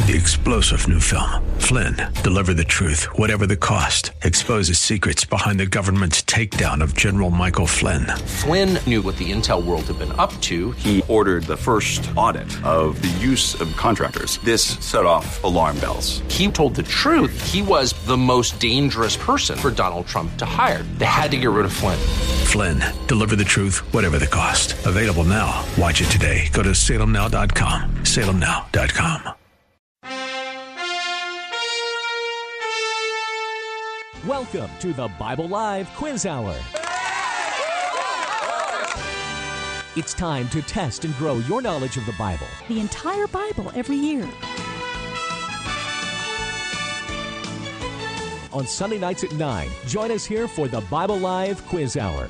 The explosive new film, Flynn, deliver the truth, whatever the cost, exposes secrets behind the government's takedown of General Michael Flynn. Flynn knew what the intel world had been up to. He ordered the first audit of the use of contractors. This set off alarm bells. He told the truth. He was the most dangerous person for Donald Trump to hire. They had to get rid of Flynn. Flynn, deliver the truth, whatever the cost. Available now. Watch it today. Go to salemnow.com. salemnow.com. Welcome to the Bible Live Quiz Hour. It's time to test and grow your knowledge of the Bible. The entire Bible every year. On Sunday nights at 9, join us here for the Bible Live Quiz Hour.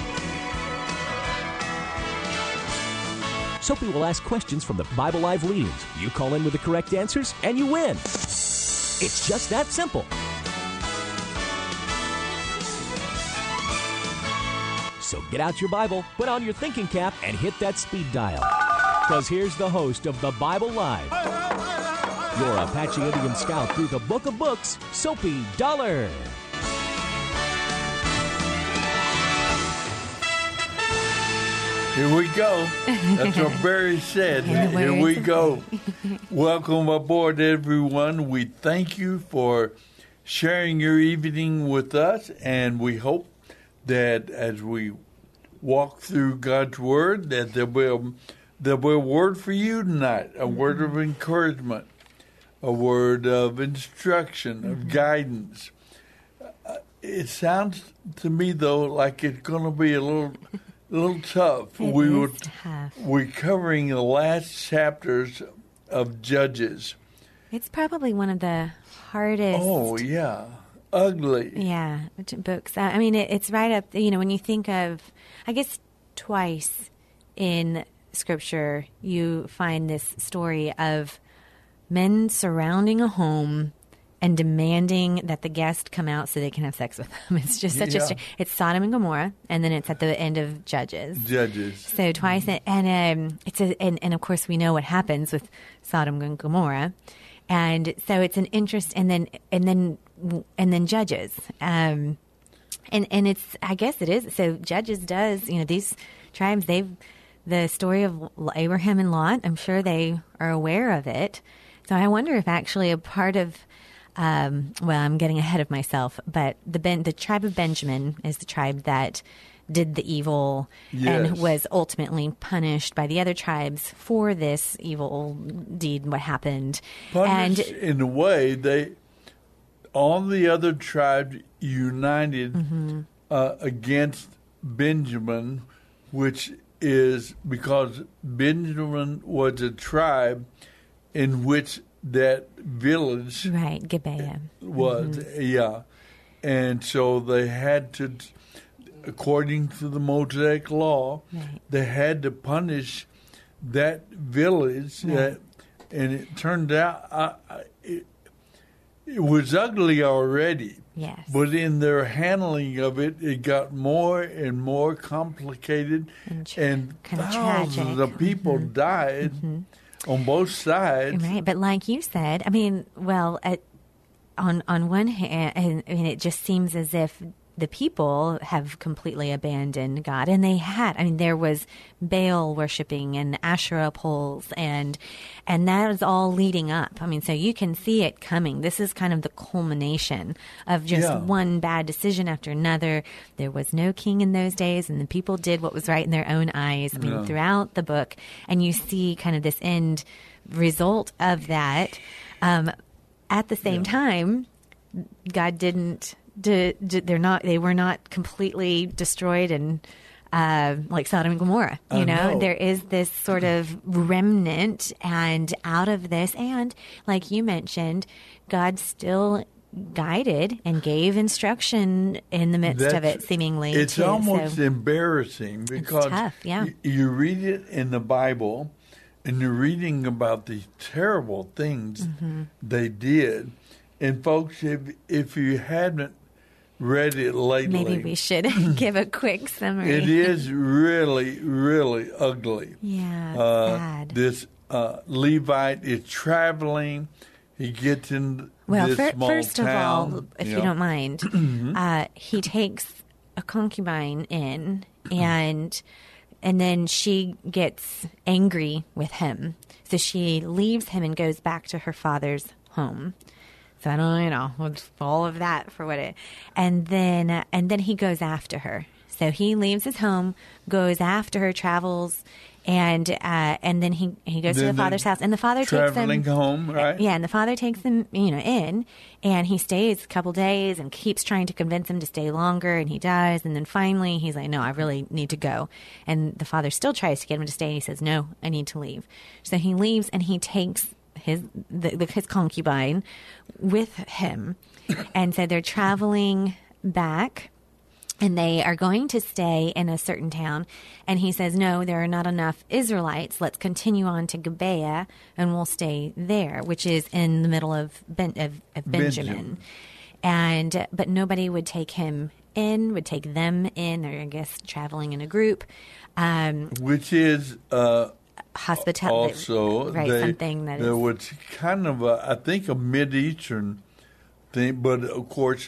Soapy will ask questions from the Bible Live leaders. You call in with the correct answers, and you win. It's just that simple. So get out your Bible, put on your thinking cap, and hit that speed dial. Because here's the host of the Bible Live, your Apache Indian scout through the book of books, Soapy Dollar. Here we go. That's what Barry said. Here we go. Welcome aboard, everyone. We thank you for sharing your evening with us, and we hope that as we walk through God's Word, that there'll be a word for you tonight, a word of encouragement, a word of instruction, of guidance. It sounds to me, though, like it's going to be a little tough. We're covering the last chapters of Judges. It's probably one of the hardest. Oh, yeah. Ugly. Yeah, books. I mean, it's right up, when you think of, I guess twice in Scripture, you find this story of men surrounding a home and demanding that the guest come out so they can have sex with them. It's just such it's Sodom and Gomorrah, and then it's at the end of Judges. So twice, and of course we know what happens with Sodom and Gomorrah, and so it's an interest, and then Judges, and it's, I guess it is. So Judges does, these tribes, the story of Abraham and Lot, I'm sure they are aware of it. So I wonder if actually a part of, I'm getting ahead of myself, but the tribe of Benjamin is the tribe that did the evil and was ultimately punished by the other tribes for this evil deed, what happened. Punished in a way, all the other tribes united against Benjamin, which is because Benjamin was a tribe in which that village Gibeah was, and so they had to, according to the Mosaic law, they had to punish that village, and it turned out it was ugly already. Yes. But in their handling of it, it got more and more complicated, and thousands of people died on both sides. Right, but like you said, I mean, on one hand, it just seems as if the people have completely abandoned God, and they had. I mean, there was Baal worshiping and Asherah poles, and that is all leading up. I mean, so you can see it coming. This is kind of the culmination of just one bad decision after another. There was no king in those days, and the people did what was right in their own eyes. I mean, throughout the book, and you see kind of this end result of that. At the same time, God didn't. They were not completely destroyed and like Sodom and Gomorrah. No. There is this sort of remnant, and out of this, and like you mentioned, God still guided and gave instruction in the midst of it, seemingly. It's almost embarrassing because it's tough, you read it in the Bible, and you're reading about the terrible things they did. And folks, if you haven't read it lately, maybe we should give a quick summary. It is really, really ugly. Yeah, sad. This Levite is traveling. He gets in this small first town. of all, if you don't mind, he takes a concubine in, and then she gets angry with him. So she leaves him and goes back to her father's home. So I don't, all of that for what it. And then he goes after her. So he leaves his home, goes after her, travels, and then he goes to the father's house, and the father takes him traveling home, right? Yeah, and the father takes them, in, and he stays a couple days and keeps trying to convince him to stay longer, and he does, and then finally he's like, "No, I really need to go," and the father still tries to get him to stay, and he says, "No, I need to leave." So he leaves, and he takes his concubine with him, and so they're traveling back. And they are going to stay in a certain town. And he says, "No, there are not enough Israelites. Let's continue on to Gibeah, and we'll stay there," which is in the middle of Benjamin. But nobody would take him in, would take them in. They're, I guess, traveling in a group. Which is hospitality. Also, right, something that there is. was kind of, I think, a Mid-Eastern thing. But, of course,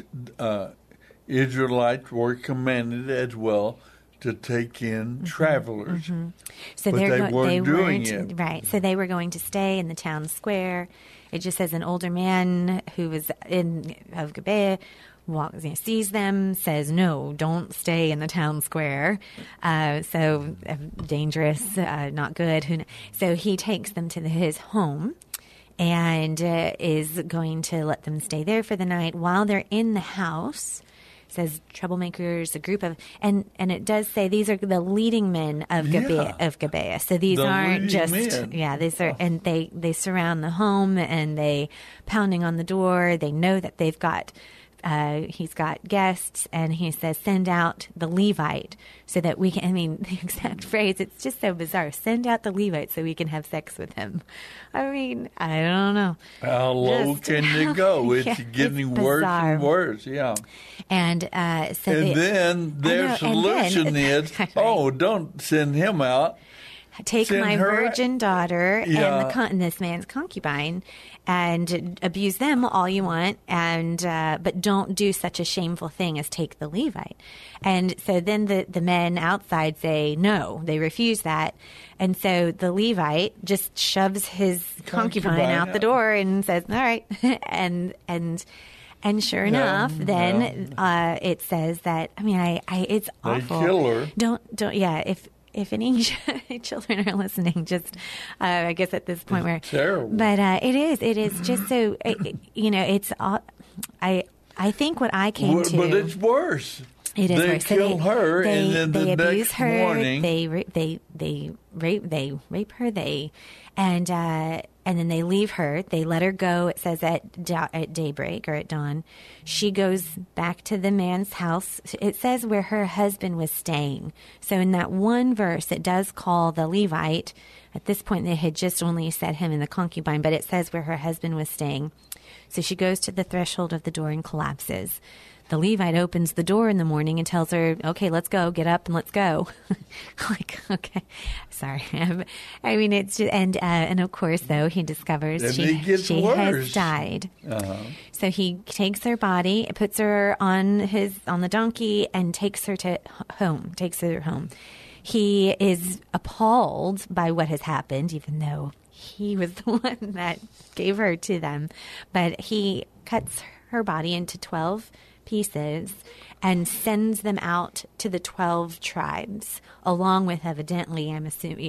Israelites were commanded as well to take in travelers. Mm-hmm. So but they weren't doing it. Right. So they were going to stay in the town square. It just says an older man who was of Gibeah sees them, says, "No, don't stay in the town square." So dangerous, not good. So he takes them to his home and is going to let them stay there for the night. While they're in the house, says troublemakers, a group of, and it does say these are the leading men of Gibeah. So these aren't just men. These are, and they surround the home and they pounding on the door. They know that they've got. He's got guests, and he says, "Send out the Levite so that we can," the exact phrase, it's just so bizarre. "Send out the Levite so we can have sex with him." I don't know. How low can you go? It's getting worse and worse, And then their solution is, don't send him out. Take my virgin daughter and this man's concubine and abuse them all you want, but don't do such a shameful thing as take the Levite. And so then the men outside say no, they refuse that. And so the Levite just shoves his concubine out the door and says, "All right." And sure enough, then it says that, it's awful. They kill her. Don't. If any children are listening, just I guess at this point it's terrible. But it is just so it's all. I think what I came to, but it's worse. It is they worse. Kill her, and then they the abuse next her. morning They rape her. And then they leave her. They let her go. It says at daybreak or at dawn. She goes back to the man's house. It says where her husband was staying. So in that one verse, it does call the Levite. At this point, they had just only said him and the concubine, but it says where her husband was staying. So she goes to the threshold of the door and collapses. The Levite opens the door in the morning and tells her, "Okay, let's go. Get up and let's go." Okay, sorry. It's just, and of course, though, he discovers she has died. Uh-huh. So he takes her body, puts her on the donkey, and takes her home. He is appalled by what has happened, even though he was the one that gave her to them. But he cuts her body into 12 pieces and sends them out to the 12 tribes, along with evidently, I'm assuming,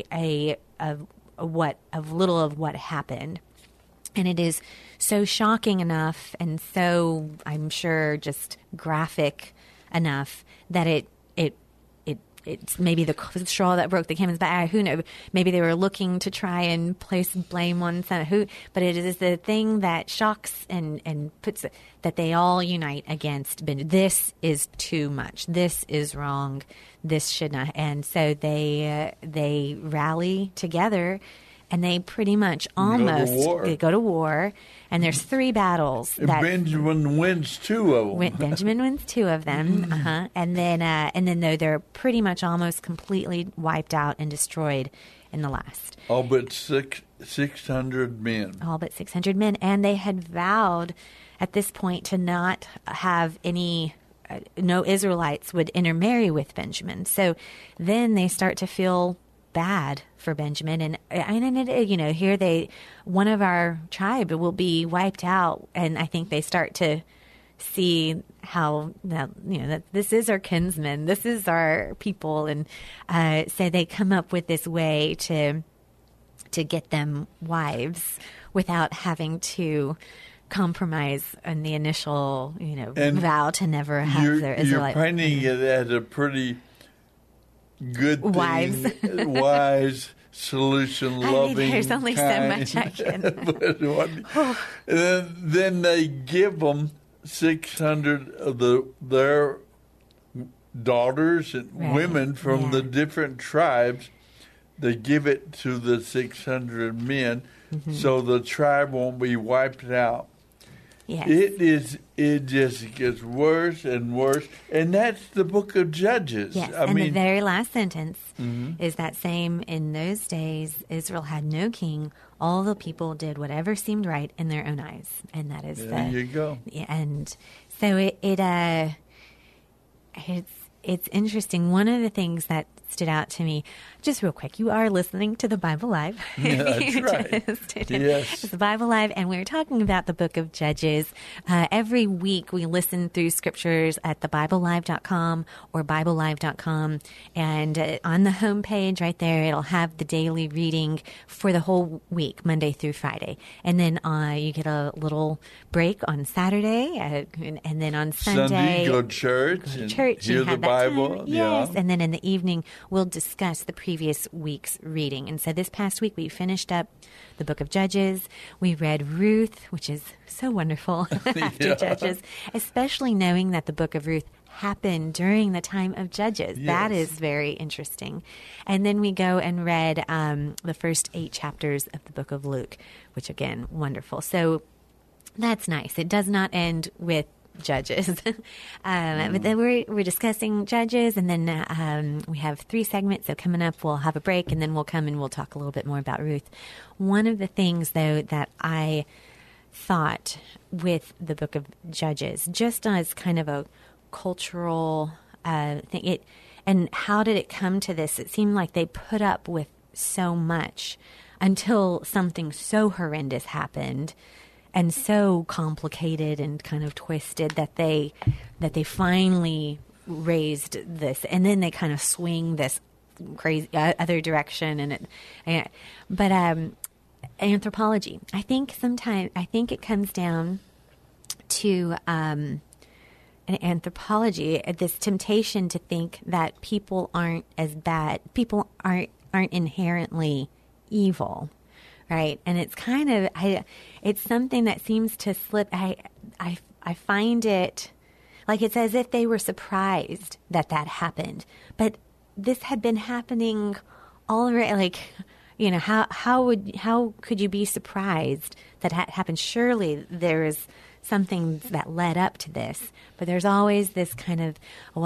little of what happened. And it is so shocking enough, and so I'm sure just graphic enough that it's maybe the straw that broke the camel's back. Who knows? Maybe they were looking to try and place blame on some. But it is the thing that shocks and puts that they all unite against. This is too much. This is wrong. This should not. And so they rally together. And they pretty much almost go to war. And there's 3 battles. Benjamin wins 2 of them. Benjamin wins 2 of them. And then they're pretty much almost completely wiped out and destroyed in the last. But 6 600 men. All but 600 men. And they had vowed at this point to not have any, no Israelites would intermarry with Benjamin. So then they start to feel bad for Benjamin. And here one of our tribe will be wiped out. And I think they start to see how that this is our kinsmen, this is our people, and so they come up with this way to get them wives without having to compromise on the initial vow to never have their Israelite. You're painting it as a pretty good thing, wise solution, loving. There's only kind. so much I can. And then they give them 600 of their daughters and women from the different tribes. They give it to the 600 men, so the tribe won't be wiped out. Yes. It just gets worse and worse, and that's the book of Judges. Yes, the very last sentence is that same. In those days, Israel had no king. All the people did whatever seemed right in their own eyes, and that is there you go. And so it's interesting. One of the things that stood out to me, just real quick, you are listening to the Bible Live. Yeah, that's right. Yes. It's the Bible Live, and we're talking about the book of Judges. Every week we listen through scriptures at thebiblelive.com or biblelive.com, and on the homepage right there, it'll have the daily reading for the whole week, Monday through Friday. And then you get a little break on Saturday, and then on Sunday, go to church, hear the Bible. Yes, yeah. And then in the evening, we'll discuss the previous week's reading. And so this past week, we finished up the book of Judges. We read Ruth, which is so wonderful after Judges, especially knowing that the book of Ruth happened during the time of Judges. Yes. That is very interesting. And then we go and read the first 8 chapters of the book of Luke, which, again, wonderful. So that's nice. It does not end with Judges. But then we're discussing Judges, and then we have 3 segments. So coming up, we'll have a break, and then we'll come and we'll talk a little bit more about Ruth. One of the things, though, that I thought with the book of Judges, just as kind of a cultural thing, and how did it come to this? It seemed like they put up with so much until something so horrendous happened and so complicated and kind of twisted that they finally raised this, and then they kind of swing this crazy other direction. But anthropology, I think it comes down to an anthropology, this temptation to think that people aren't as bad, people aren't inherently evil. Right. And it's kind of, it's something that seems to slip. I find it like it's as if they were surprised that happened. But this had been happening already. Like, how could you be surprised that happened? Surely there is something that led up to this. But there's always this kind of,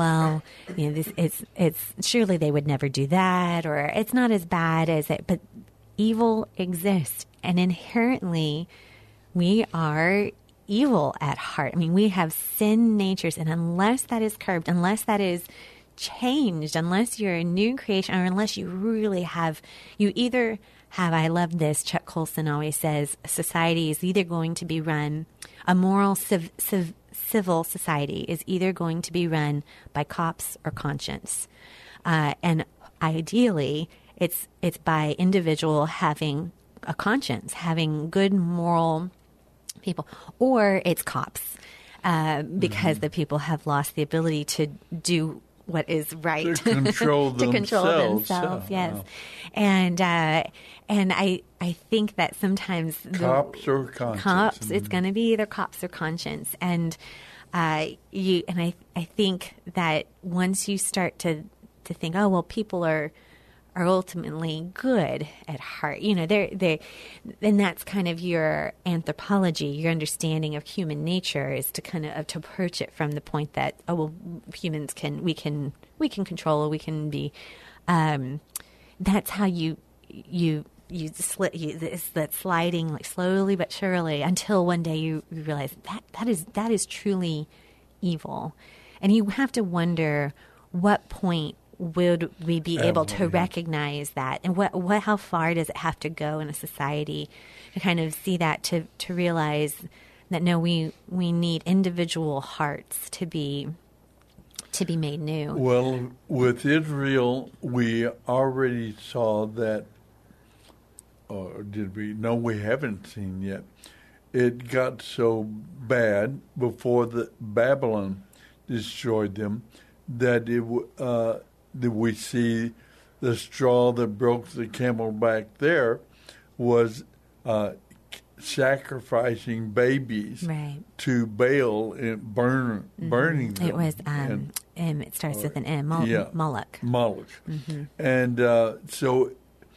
it's surely they would never do that, or it's not as bad as it, but evil exists, and inherently we are evil at heart. I mean, we have sin natures, and unless that is curbed, unless that is changed, unless you're a new creation, or unless you really have, I love this, Chuck Colson always says, society is either going to be run, a moral civil society is either going to be run by cops or conscience. And ideally, it's by individual having a conscience, having good moral people, or it's cops, because the people have lost the ability to do what is right, to control themselves. Yes, wow. And I think that sometimes cops or conscience. Cops, it's going to be either cops or conscience, and I think that once you start to think, oh well, people are ultimately good at heart. And that's kind of your anthropology, your understanding of human nature is to kind of to approach it from the point that, oh well, humans we can control, we can be. That's how you that sliding like slowly but surely until one day you realize that is truly evil, and you have to wonder what point would we be able to recognize that, and how far does it have to go in a society to kind of see that, to realize that no, we need individual hearts to be made new. Well, with Israel, we already saw that, or did we? No, we haven't seen yet. It got so bad before the Babylon destroyed them that that we see the straw that broke the camel back there was sacrificing babies to Baal and burning them. It was, it starts with an M, Moloch. Moloch. And so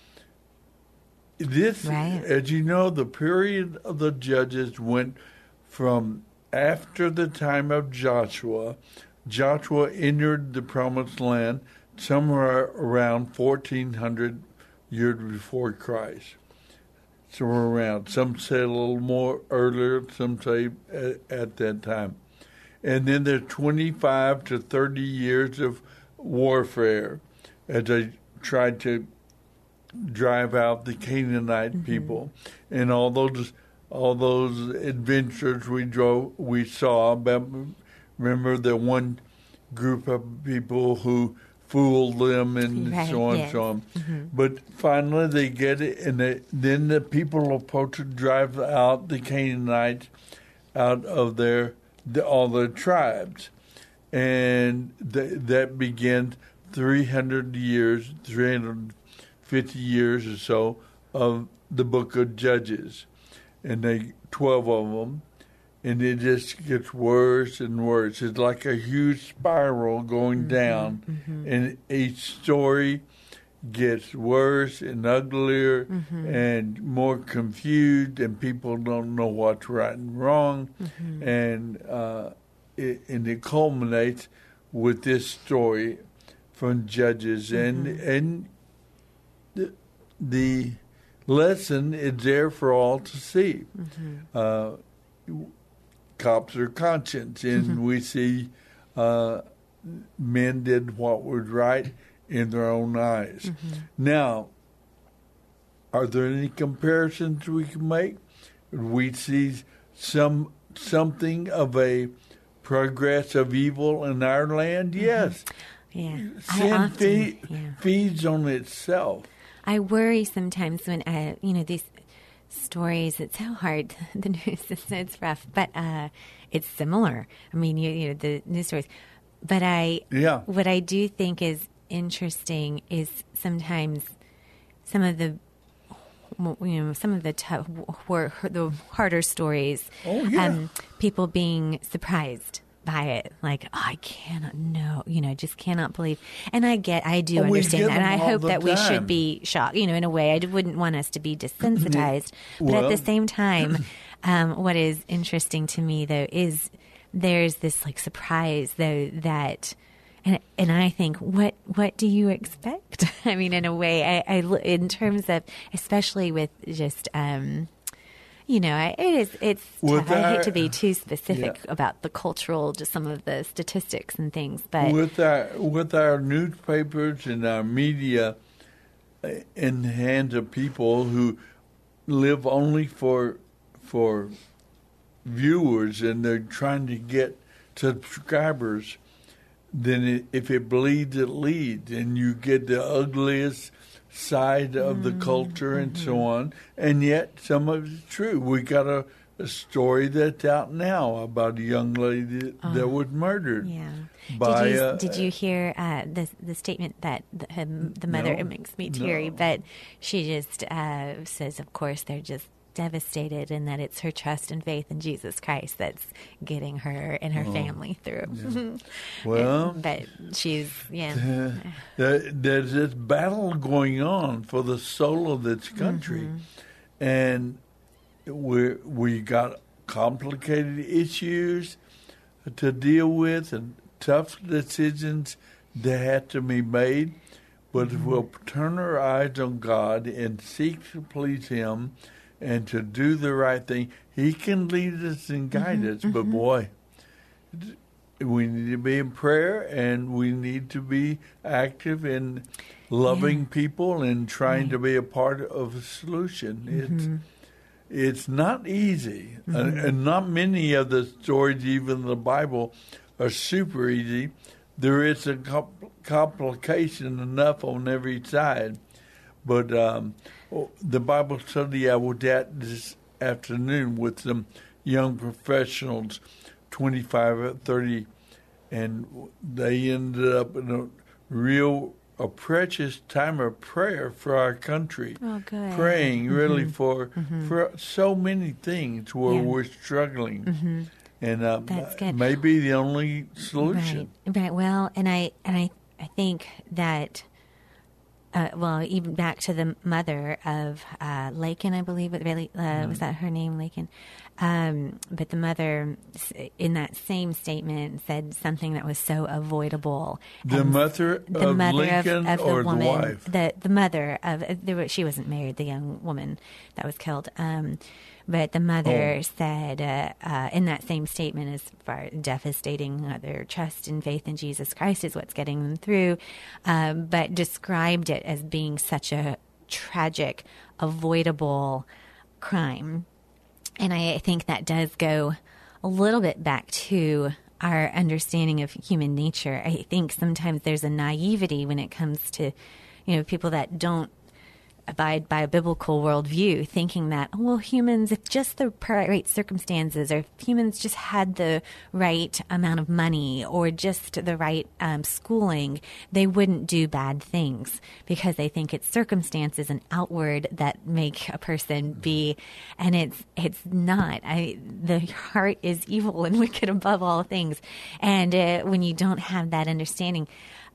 this, as you know, the period of the judges went from after the time of Joshua. Joshua entered the promised land somewhere around 1400 years before Christ. Somewhere around. Some say a little more earlier, some say at that time. And then there's 25 to 30 years of warfare as they tried to drive out the Canaanite people. And all those adventures we saw. Remember the one group of people who fooled them and so on and so on. But finally they get it, and then the people are supposed to drive out the Canaanites out of all their tribes. And that begins 350 years or so of the book of Judges. And 12 of them. And it just gets worse and worse. It's like a huge spiral going down. And each story gets worse and uglier and more confused, and people don't know what's right and wrong. And it culminates with this story from Judges. And the lesson is there for all to see. Cops are conscience, and we see men did what was right in their own eyes. Now, are there any comparisons we can make? We see something of a progress of evil in our land? Yes. Sin feeds on itself. I worry sometimes when, these stories, it's so hard. The news, it's rough, but it's similar. I mean, the news stories. But what I do think is interesting is sometimes some of the the harder stories. People being surprised by it, like, I cannot know, just cannot believe. And I do understand that, and I hope that we should be shocked, in a way. I wouldn't want us to be desensitized, but at the same time, what is interesting to me, though, is there's this like surprise, though, that, and I think, what do you expect? I mean, in a way, I in terms of, especially with just. It's tough. I hate to be too specific about the cultural, just some of the statistics and things, but with our newspapers and our media in the hands of people who live only for viewers, and they're trying to get subscribers, then if it bleeds, it leads, and you get the ugliest side of the culture and so on, and yet some of it's true. We got a story that's out now about a young lady that was murdered. By, did you hear the statement that the mother? It makes me teary, but she just says, of course, they're just devastated, and that it's her trust and faith in Jesus Christ that's getting her and her family through. Well, but she's there's this battle going on for the soul of this country, and we got complicated issues to deal with and tough decisions that had to be made. But if we'll turn our eyes on God and seek to please Him and to do the right thing, He can lead us and guide us. But boy, we need to be in prayer, and we need to be active in loving people and trying to be a part of a solution. It's not easy, and not many of the stories, even in the Bible, are super easy. There is a complication enough on every side. But the Bible study I was at this afternoon with some young professionals, 25 or 30, and they ended up in a precious time of prayer for our country. Oh, good. Praying really for so many things where we're struggling. And That's good. Maybe the only solution. Right. Well, and I think that, even back to the mother of Lakin, I believe, was that her name, Lakin? But the mother, in that same statement, said something that was so avoidable. The mother of Lincoln of or the woman, the wife? The mother of, she wasn't married, the young woman that was killed. But the mother said in that same statement, as far as devastating their trust and faith in Jesus Christ is what's getting them through, but described it as being such a tragic, avoidable crime. And I think that does go a little bit back to our understanding of human nature. I think sometimes there's a naivety when it comes to, people that don't abide by a biblical worldview, thinking that, humans, if just the right circumstances, or if humans just had the right amount of money or just the right schooling, they wouldn't do bad things, because they think it's circumstances and outward that make a person be, and it's not. The heart is evil and wicked above all things. And when you don't have that understanding,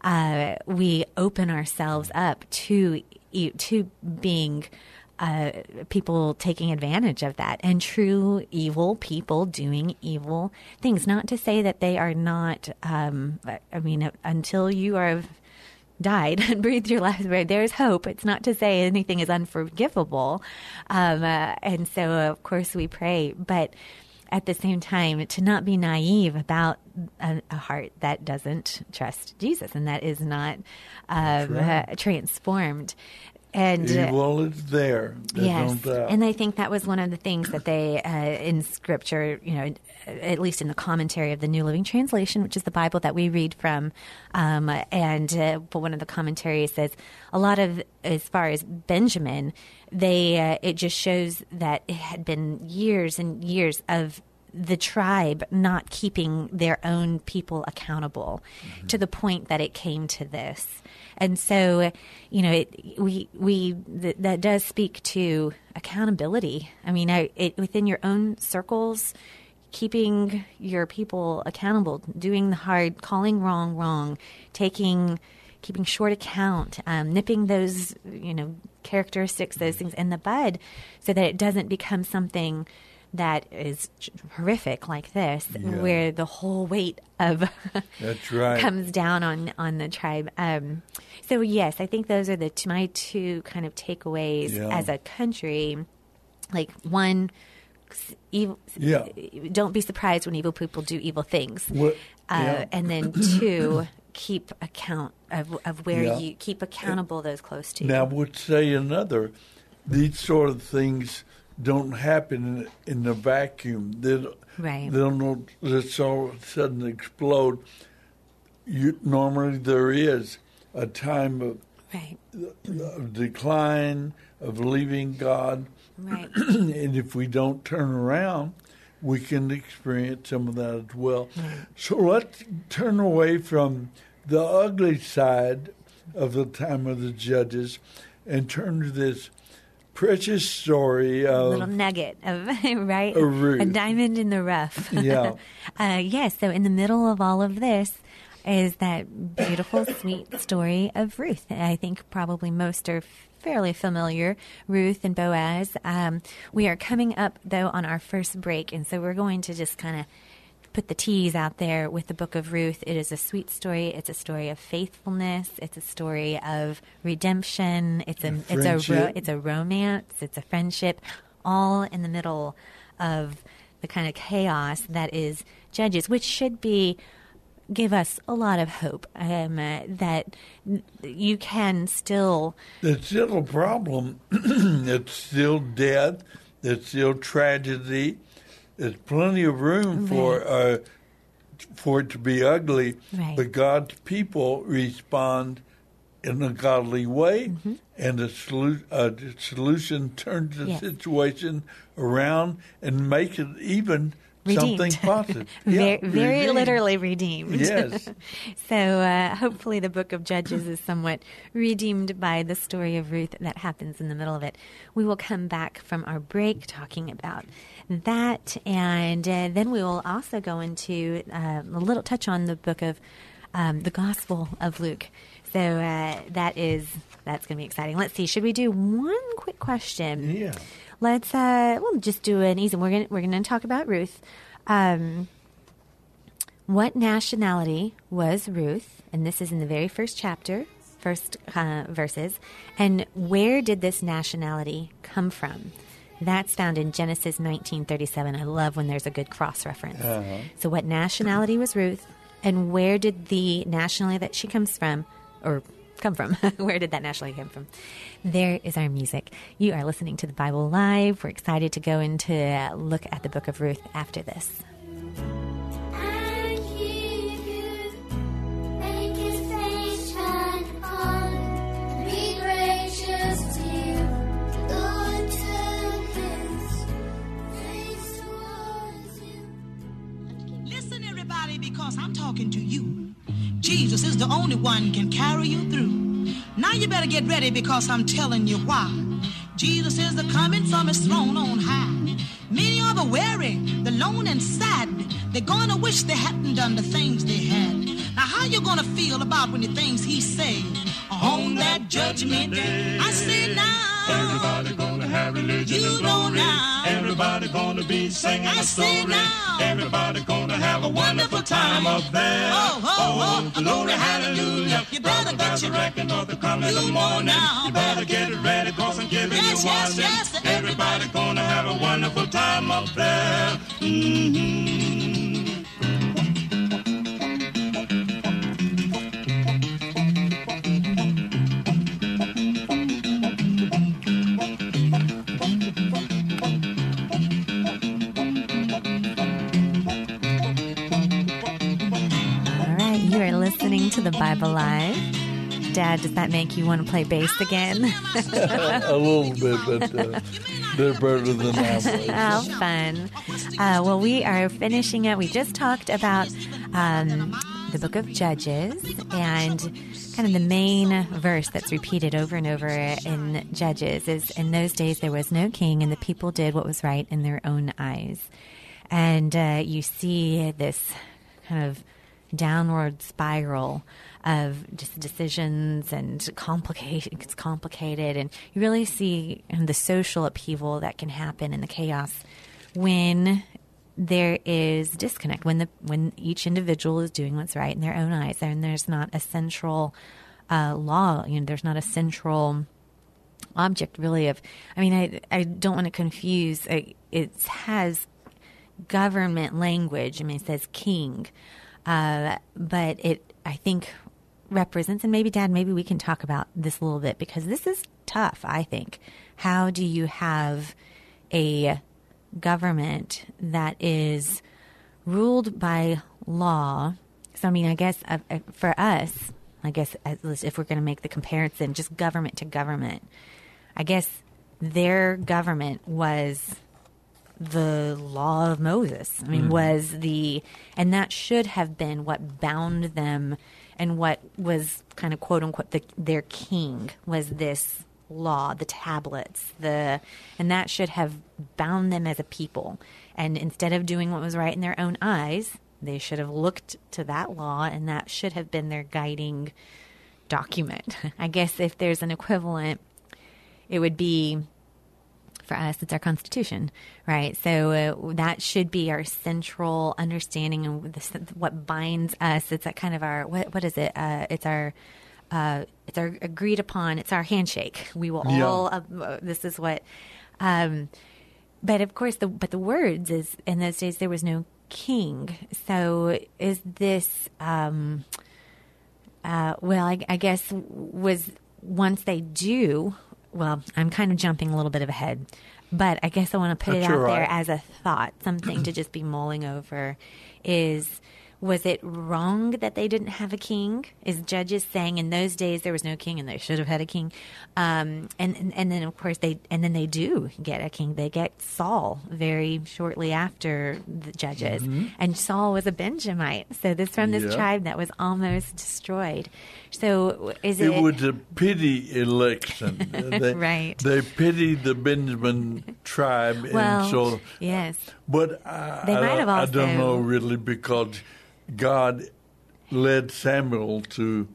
we open ourselves up to being people taking advantage of that, and true evil people doing evil things. Not to say that they are not, until you are died and breathed your last breath, there's hope. It's not to say anything is unforgivable. And so, of course, we pray. But at the same time, to not be naive about a heart that doesn't trust Jesus and that is not transformed. And evil is there. Yes, and I think that was one of the things that they, in Scripture, at least in the commentary of the New Living Translation, which is the Bible that we read from, but one of the commentaries says a lot of, as far as Benjamin, it just shows that it had been years and years of the tribe not keeping their own people accountable to the point that it came to this. And so, that does speak to accountability. I mean, within your own circles, keeping your people accountable, doing the hard, calling wrong, keeping short account, nipping those, characteristics, those things in the bud, so that it doesn't become something that is horrific like this, where the whole weight of that's right comes down on the tribe. So yes, I think those are my two kind of takeaways as a country. Like, one, don't be surprised when evil people do evil things, and then two, keep account of where you keep accountable those close to you. Now, I would say another, these sort of things don't happen in a vacuum. They don't just all of a sudden explode. Normally there is a time of decline, of leaving God. Right. And if we don't turn around, we can experience some of that as well. Right. So let's turn away from the ugly side of the time of the Judges and turn to this precious story of a little nugget of right, Ruth. A diamond in the rough. Yeah. So in the middle of all of this is that beautiful, sweet story of Ruth. I think probably most are fairly familiar, Ruth and Boaz. We are coming up, though, on our first break, and so we're going to just kind of put the T's out there with the book of Ruth. It is a sweet story. It's a story of faithfulness. It's a story of redemption. It's a romance. It's a friendship, all in the middle of the kind of chaos that is Judges, which should give us a lot of hope that you can still. There's still a problem. It's still death. There's still tragedy. There's plenty of room for it to be ugly, but God's people respond in a godly way, and the solution turns the situation around and makes it even redeemed. Something positive. Very literally redeemed. Yes. So hopefully the book of Judges is somewhat redeemed by the story of Ruth that happens in the middle of it. We will come back from our break talking about that, and then we will also go into a little touch on the book of the Gospel of Luke. So that's going to be exciting. Let's see. Should we do one quick question? Yeah. Let's we'll just do an easy. We're gonna talk about Ruth. What nationality was Ruth? And this is in the very first chapter, first verses. And where did this nationality come from? That's found in Genesis 19:37. I love when there's a good cross reference. So, what nationality was Ruth? And where did the nationality that she comes from, or come from? Where did that nationality come from? There is our music. You are listening to the Bible Live. We're excited to go into look at the book of Ruth after this. Listen, everybody, because I'm talking to you. Jesus is the only one can carry you through. Now you better get ready because I'm telling you why. Jesus is the coming from his throne on high. Many are the weary, the lone and sad. They're gonna wish they hadn't done the things they had. Now how you gonna feel about when the things he say on that judgment day? I say now. Everybody gonna have religion and glory. Everybody gonna be singing a story. Everybody gonna have a wonderful time up there. Oh, glory, hallelujah. You better get your reckon of the coming of the morning. You better get it ready, cause I'm giving you warning. Everybody gonna have a wonderful time up there. To the Bible Live. Dad, does that make you want to play bass again? A little bit, but they're better than that. How fun. Well, we are finishing up. We just talked about the book of Judges, and kind of the main verse that's repeated over and over in Judges is, in those days there was no king, and the people did what was right in their own eyes. And you see this kind of downward spiral of just decisions, and it's complicated, and you really see the social upheaval that can happen in the chaos when there is disconnect, when each individual is doing what's right in their own eyes, and there's not a central law, there's not a central object really of, I don't want to confuse, it has government language, it says king, but it, I think, represents, and maybe we can talk about this a little bit, because this is tough, I think. How do you have a government that is ruled by law? So, I guess for us, if we're going to make the comparison, just government to government, I guess their government was the law of Moses. And that should have been what bound them, and what was kind of quote unquote their king was this law, the tablets, and that should have bound them as a people. And instead of doing what was right in their own eyes, they should have looked to that law, and that should have been their guiding document. I guess if there's an equivalent, it would be For us, it's our Constitution, right? So that should be our central understanding of what binds us. It's that kind of our what is it? It's our agreed upon. It's our handshake. We will all. This is what. But of course, the words is in those days there was no king. So is this? Well, I guess was once they do. Well, I'm kind of jumping a little bit ahead, but I guess I want to put it out there as a thought, something to just be mulling over. Was it wrong that they didn't have a king? Is Judges saying in those days there was no king and they should have had a king? And then of course they do get a king. They get Saul very shortly after the Judges, and Saul was a Benjamite. So this from this tribe that was almost destroyed. So it was a pity election. Right. They pitied the Benjamin tribe, and so yes. But they might have also, I don't know really, because God led Samuel to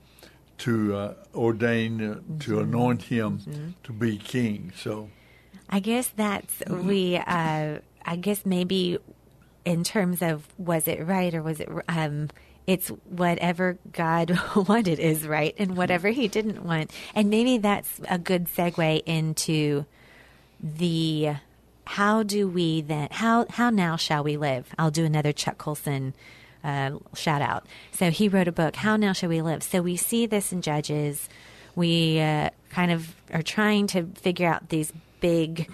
ordain to anoint him to be king. So I guess that's I guess maybe in terms of was it right or was it it's whatever God wanted is right, and whatever He didn't want. And maybe that's a good segue into the how do we then how now shall we live? I'll do another Chuck Colson shout out. So he wrote a book, How Now Shall We Live? So we see this in Judges. We kind of are trying to figure out these big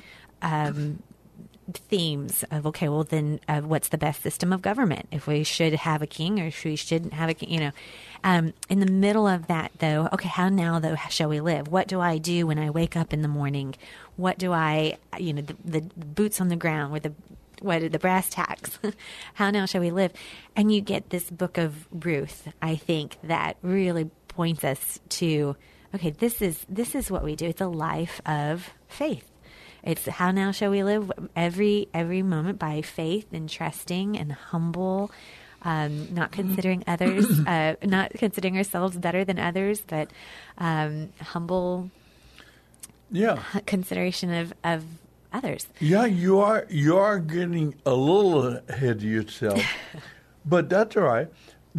themes of, okay, well then what's the best system of government? If we should have a king or if we shouldn't have a king, you know. In the middle of that, though, okay, how now, though, shall we live? What do I do when I wake up in the morning? What do I, you know, the boots on the ground with the brass tacks? How now shall we live? And you get this book of Ruth, I think, that really points us to, okay, this is what we do. It's a life of faith. It's how now shall we live every moment by faith and trusting and humble, not considering others, not considering ourselves better than others, but humble consideration of others. Yeah, you are getting a little ahead of yourself, but that's all right.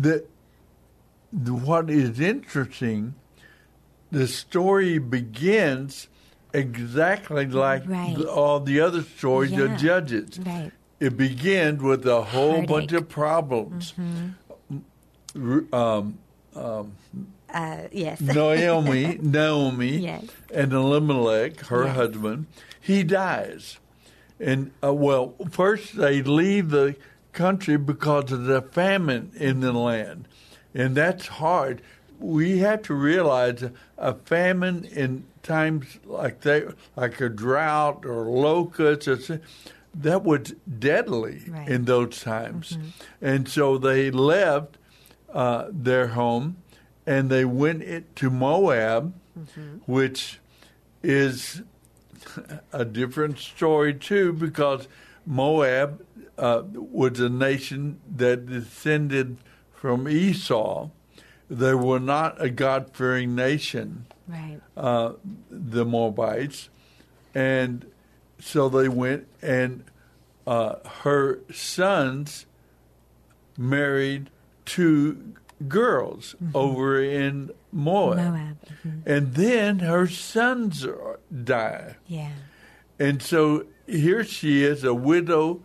What is interesting, the story begins exactly like all the other stories of Judges. Right. It begins with a whole bunch of problems. Yes. Naomi, yes. And Elimelech, her husband, he dies. And, first they leave the country because of the famine in the land. And that's hard. We have to realize a famine in times like that, like a drought or locusts, that was deadly in those times. And so they left their home and they went to Moab, which is a different story too, because Moab was a nation that descended from Esau. They were not a God-fearing nation, the Moabites. And so they went, and her sons married 2 girls over in Moab. And then her sons die. Yeah. And so here she is, a widow,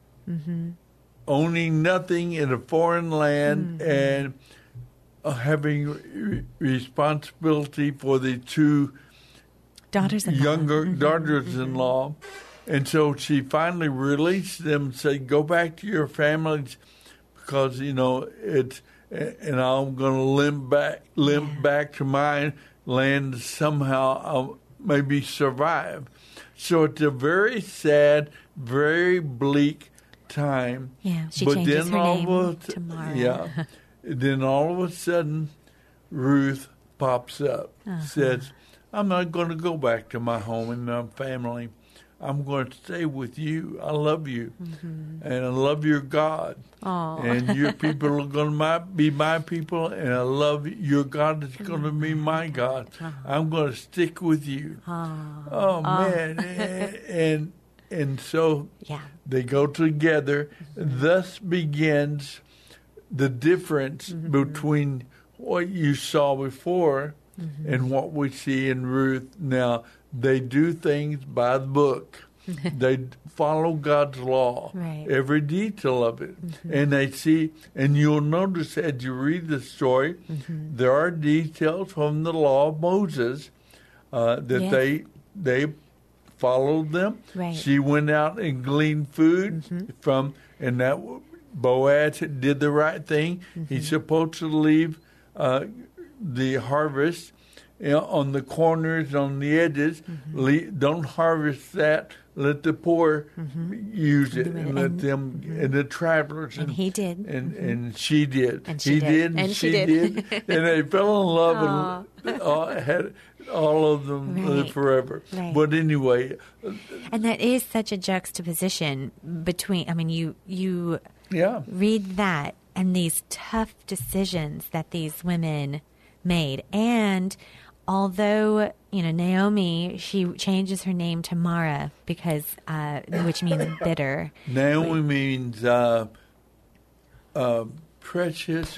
owning nothing in a foreign land, and having responsibility for the 2 younger daughters-in-law. And so she finally released them and said, go back to your families because, you know, and I'm going to limp back to my land somehow. I'll maybe survive. So it's a very sad, very bleak time. Yeah, she changes her name tomorrow. Yeah. Then all of a sudden, Ruth pops up, says, I'm not going to go back to my home and my family. I'm going to stay with you. I love you. And I love your God. Aww. And your people are going to be my people, and I love your God is going to be my God. I'm going to stick with you. Man. And so they go together. Thus begins the difference between what you saw before and what we see in Ruth now. They do things by the book. They follow God's law, every detail of it. And they see, and you'll notice as you read the story, there are details from the law of Moses that they followed them. She went out and gleaned food and that Boaz did the right thing. He's supposed to leave the harvest on the corners, on the edges. Don't harvest that. Let the poor use it, and let them, and the travelers. And he did. And she did. And she did. And she did. And they fell in love and had all of them live forever. But anyway. And that is such a juxtaposition between, I mean, you read that and these tough decisions that these women made. And although, Naomi, she changes her name to Mara because, which means bitter. Naomi means precious,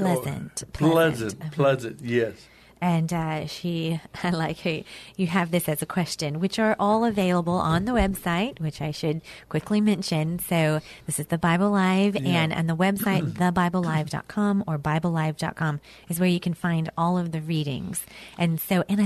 pleasant. Yes. And I like you have this as a question, which are all available on the website, which I should quickly mention. So this is the Bible Live, and on the website, thebiblelive.com or biblelive.com is where you can find all of the readings. And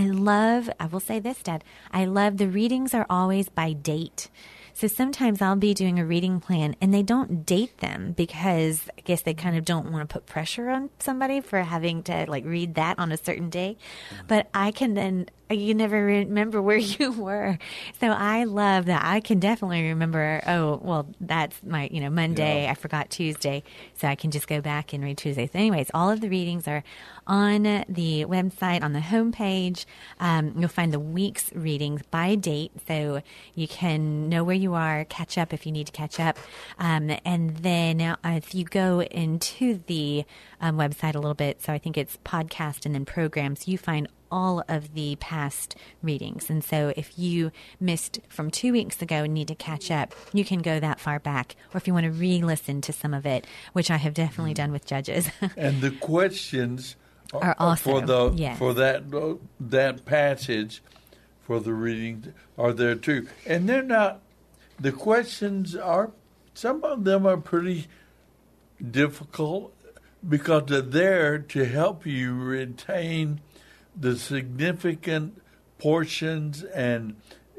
I will say this, Dad, I love the readings are always by date. So sometimes I'll be doing a reading plan and they don't date them because I guess they kind of don't want to put pressure on somebody for having to read that on a certain day. But I can then, you never remember where you were. So I love that. I can definitely remember, that's my, Monday. I forgot Tuesday. So I can just go back and read Tuesday. So anyways, all of the readings are on the website, on the homepage. You'll find the week's readings by date. So you can know where you are, catch up if you need to catch up. And then if you go into the website a little bit, so I think it's podcast and then programs, you find all of the past readings. And so if you missed from 2 weeks ago and need to catch up, you can go that far back. Or if you want to re-listen to some of it, which I have definitely done with Judges. And the questions are also for that passage, for the reading, are there too. And they're not, the questions are, some of them are pretty difficult because they're there to help you retain the significant portions and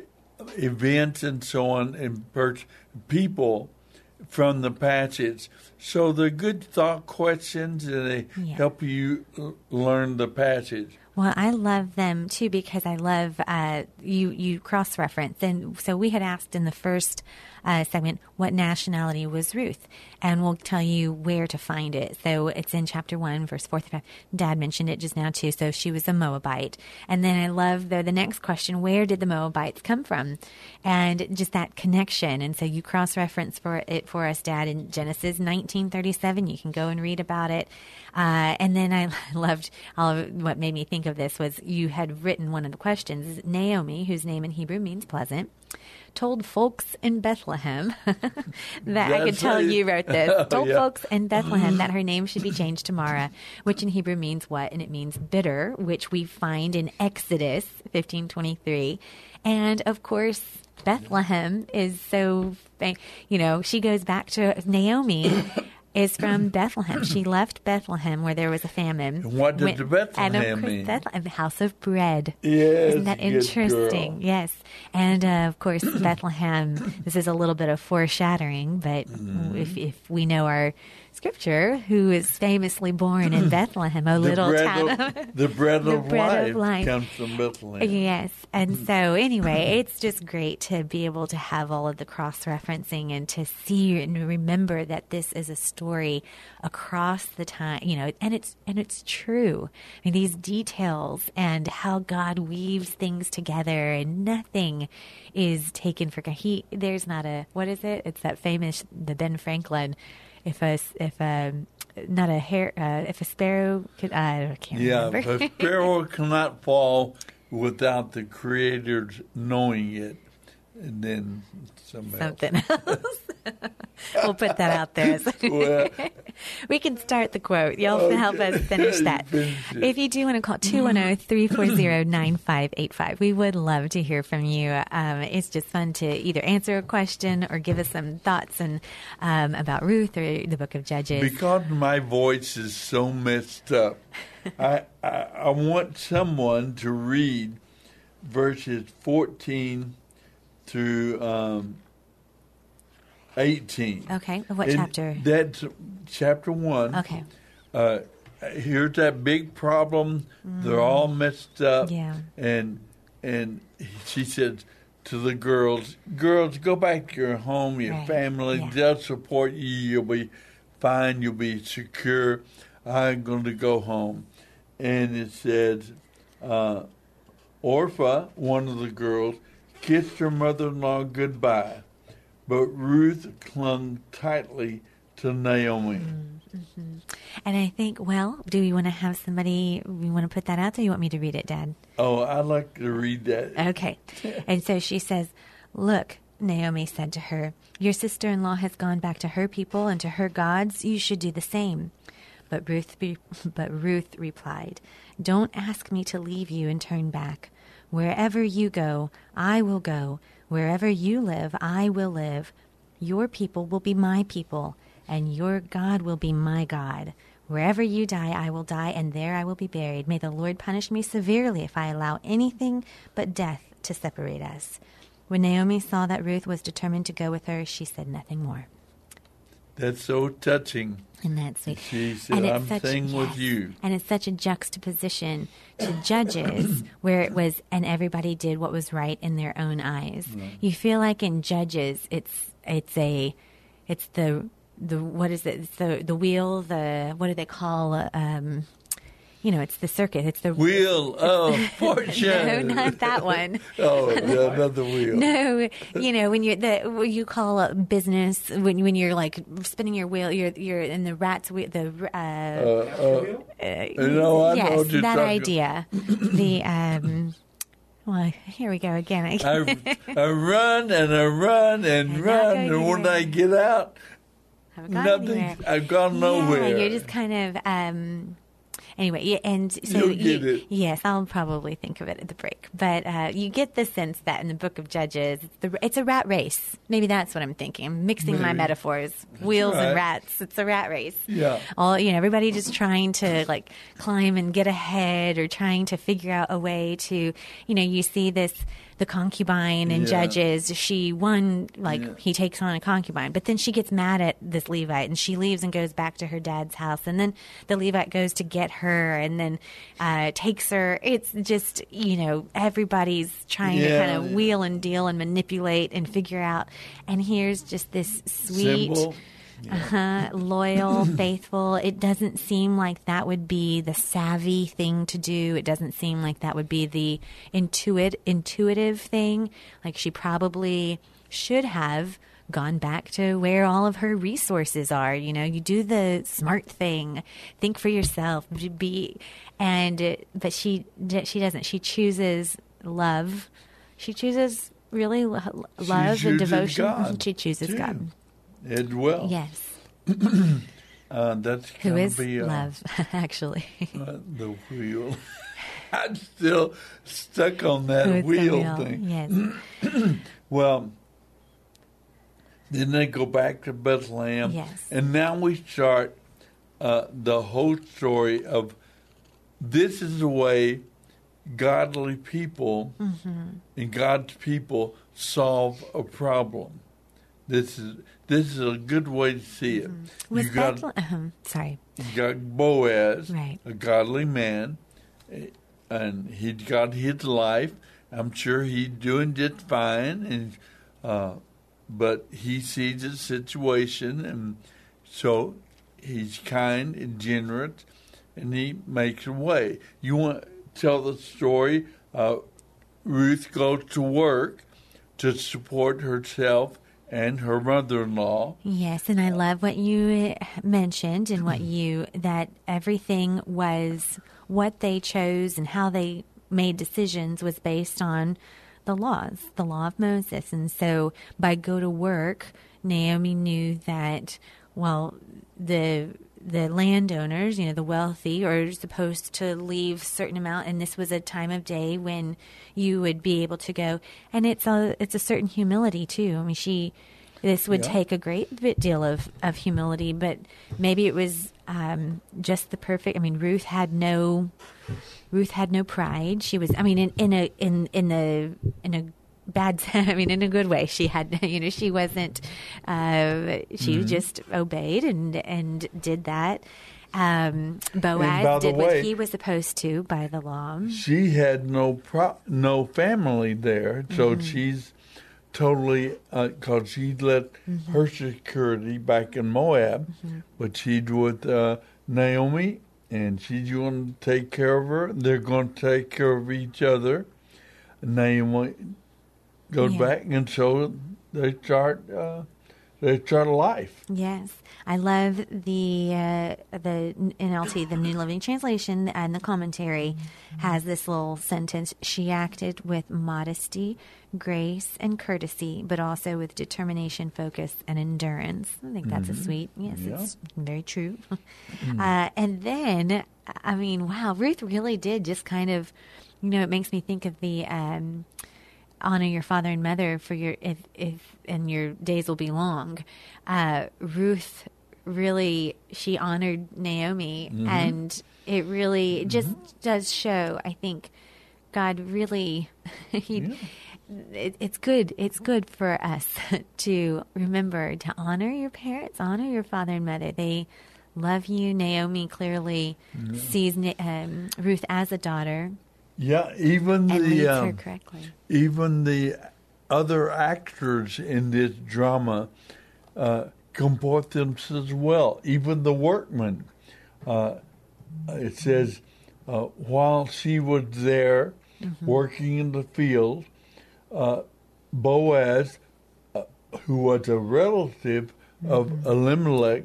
events and so on and people from the passage. So they're good thought questions and they help you learn the passage. Well, I love them too because I love you cross-reference. And so we had asked in the first segment, what nationality was Ruth? And we'll tell you where to find it. So it's in chapter 1, verse 4 through 5. Dad mentioned it just now too. So she was a Moabite. And then I love the next question, where did the Moabites come from? And just that connection. And so you cross-reference for us, Dad, in Genesis 19:37. You can go and read about it. And then I loved what made me think of this was you had written one of the questions. Naomi, whose name in Hebrew means pleasant, told folks in Bethlehem that I could tell you wrote this. Told folks in Bethlehem that her name should be changed to Mara, which in Hebrew means what? And it means bitter, which we find in Exodus 15:23. And of course, Bethlehem is so, she goes back to Naomi. Is from Bethlehem. She left Bethlehem where there was a famine. And what did the Bethlehem mean? Bethlehem, the house of bread. Yes. Isn't that interesting? Girl. Yes. And of course, Bethlehem, this is a little bit of foreshadowing, but if we know our scripture, who is famously born in Bethlehem, a little town. The bread of life comes from Bethlehem. Yes. And so anyway, it's just great to be able to have all of the cross-referencing and to see and remember that this is a story story across the time, and it's true. I mean, these details and how God weaves things together, and nothing is taken for granted. There's not a, what is it? It's that famous, the Ben Franklin, if a sparrow could, I can't remember. If a sparrow cannot fall without the Creator's knowing it, and then something else. We'll put that out there. Well, we can start the quote. Y'all help us finish that. If you do want to call 210-340-9585, we would love to hear from you. It's just fun to either answer a question or give us some thoughts and about Ruth or the Book of Judges. Because my voice is so messed up, I want someone to read verses 14 through 18. Okay. What chapter? That's chapter 1. Okay. Here's that big problem. They're all messed up. Yeah. And she said to the girls, go back to your home, your family. Yeah. They'll support you. You'll be fine. You'll be secure. I'm going to go home. And it says, Orpha, one of the girls, kissed her mother-in-law goodbye, but Ruth clung tightly to Naomi. Mm-hmm. And I think, do we want to have somebody, we want to put that out there? You want me to read it, Dad? Oh, I'd like to read that. Okay. And so she says, look, Naomi said to her, your sister-in-law has gone back to her people and to her gods. You should do the same. But Ruth replied, don't ask me to leave you and turn back. Wherever you go, I will go. Wherever you live, I will live. Your people will be my people, and your God will be my God. Wherever you die, I will die, and there I will be buried. May the Lord punish me severely if I allow anything but death to separate us. When Naomi saw that Ruth was determined to go with her, she said nothing more. That's so touching. And that's sweet. She said, I'm staying with you. And it's such a juxtaposition to Judges, where it was, and everybody did what was right in their own eyes. Right. You feel like in Judges, it's the what is it? It's the wheel. What do they call? It's the circuit. It's the wheel of fortune. No, not that one. Not the wheel. No, when you're what you call a business when you're like spinning your wheel, you're in the rat's wheel. I know that idea. Well, here we go again. I run and I run and run, and when I get out, nothing. I've gone nowhere. You're just kind of. Anyway, and so you'll get it. Yes, I'll probably think of it at the break. But you get the sense that in the Book of Judges, it's a rat race. Maybe that's what I'm thinking. I'm mixing my metaphors, wheels and rats. It's a rat race. Yeah. Everybody just trying to like climb and get ahead, or trying to figure out a way to, you see the concubine in Judges. She he takes on a concubine, but then she gets mad at this Levite, and she leaves and goes back to her dad's house, and then the Levite goes to get her, and then takes her. It's just, everybody's trying to kind of wheel and deal and manipulate and figure out, and here's just this sweet, loyal, faithful. It doesn't seem like that would be the savvy thing to do. It doesn't seem like that would be the intuitive thing. Like, she probably should have gone back to where all of her resources are. You do the smart thing, think for yourself, but she doesn't. She chooses love. She chooses really love and devotion. God, she chooses God. As well. Yes. That's who is be, love, actually. The wheel. I'm still stuck on that wheel thing. Yes. Well, then they go back to Bethlehem. Yes. And now we start the whole story of this is the way godly people and God's people solve a problem. This is a good way to see it. You got Boaz, a godly man, and he'd got his life. I'm sure he's doing just fine, and but he sees the situation, and so he's kind and generous, and he makes a way. You want to tell the story? Ruth goes to work to support herself and her mother-in-law. Yes, and I love what you mentioned and that everything was what they chose and how they made decisions was based on the laws, the law of Moses. And so by go to work, Naomi knew that, well, the landowners, the wealthy, are supposed to leave a certain amount, and this was a time of day when you would be able to go. And it's a certain humility too. I mean, this would take a great deal of humility, but maybe it was just the perfect. I mean, Ruth had no pride. She was, I mean, in a bad, I mean, in a good way. She had, she wasn't, she just obeyed and did that. Boaz did what he was supposed to by the law. She had no family there, so she's totally, because she left her security back in Moab, but she's with Naomi, and she's going to take care of her. They're going to take care of each other. Naomi goes back, and so they start a life. Yes, I love the NLT, the New Living Translation, and the commentary has this little sentence: "She acted with modesty, grace, and courtesy, but also with determination, focus, and endurance." I think that's a sweet. Yes, it's very true. And then, I mean, wow, Ruth really did just kind of, it makes me think of the honor your father and mother for your and your days will be long. Ruth really, she honored Naomi, and it really just does show, I think, God really it's good. It's good for us to remember to honor your parents, honor your father and mother. They love you. Naomi clearly sees Ruth as a daughter. Yeah, even leads her correctly. Even the other actors in this drama comport themselves well. Even the workmen. It says, while she was there working in the field, Boaz, who was a relative of Elimelech,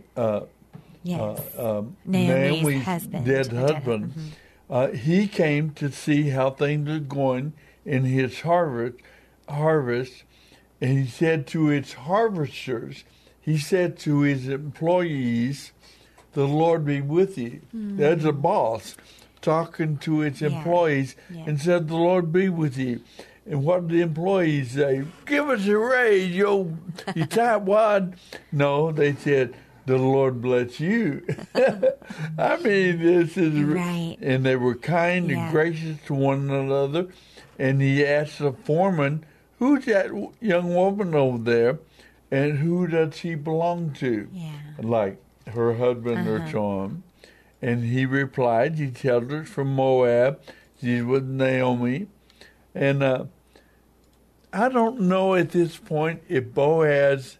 Naomi's dead husband, he came to see how things were going in his harvest, and he said to its harvesters, he said to his employees, "The Lord be with you." There's a boss talking to its employees and said, "The Lord be with you." And what did the employees say? "Give us a raise, you tightwad." No, they said, "The Lord bless you." I mean, this is right. And they were kind and gracious to one another. And he asked the foreman, "Who's that young woman over there, and who does she belong to?" Like her husband or so. And he replied, he tells her from Moab, she's with Naomi. And I don't know at this point if Boaz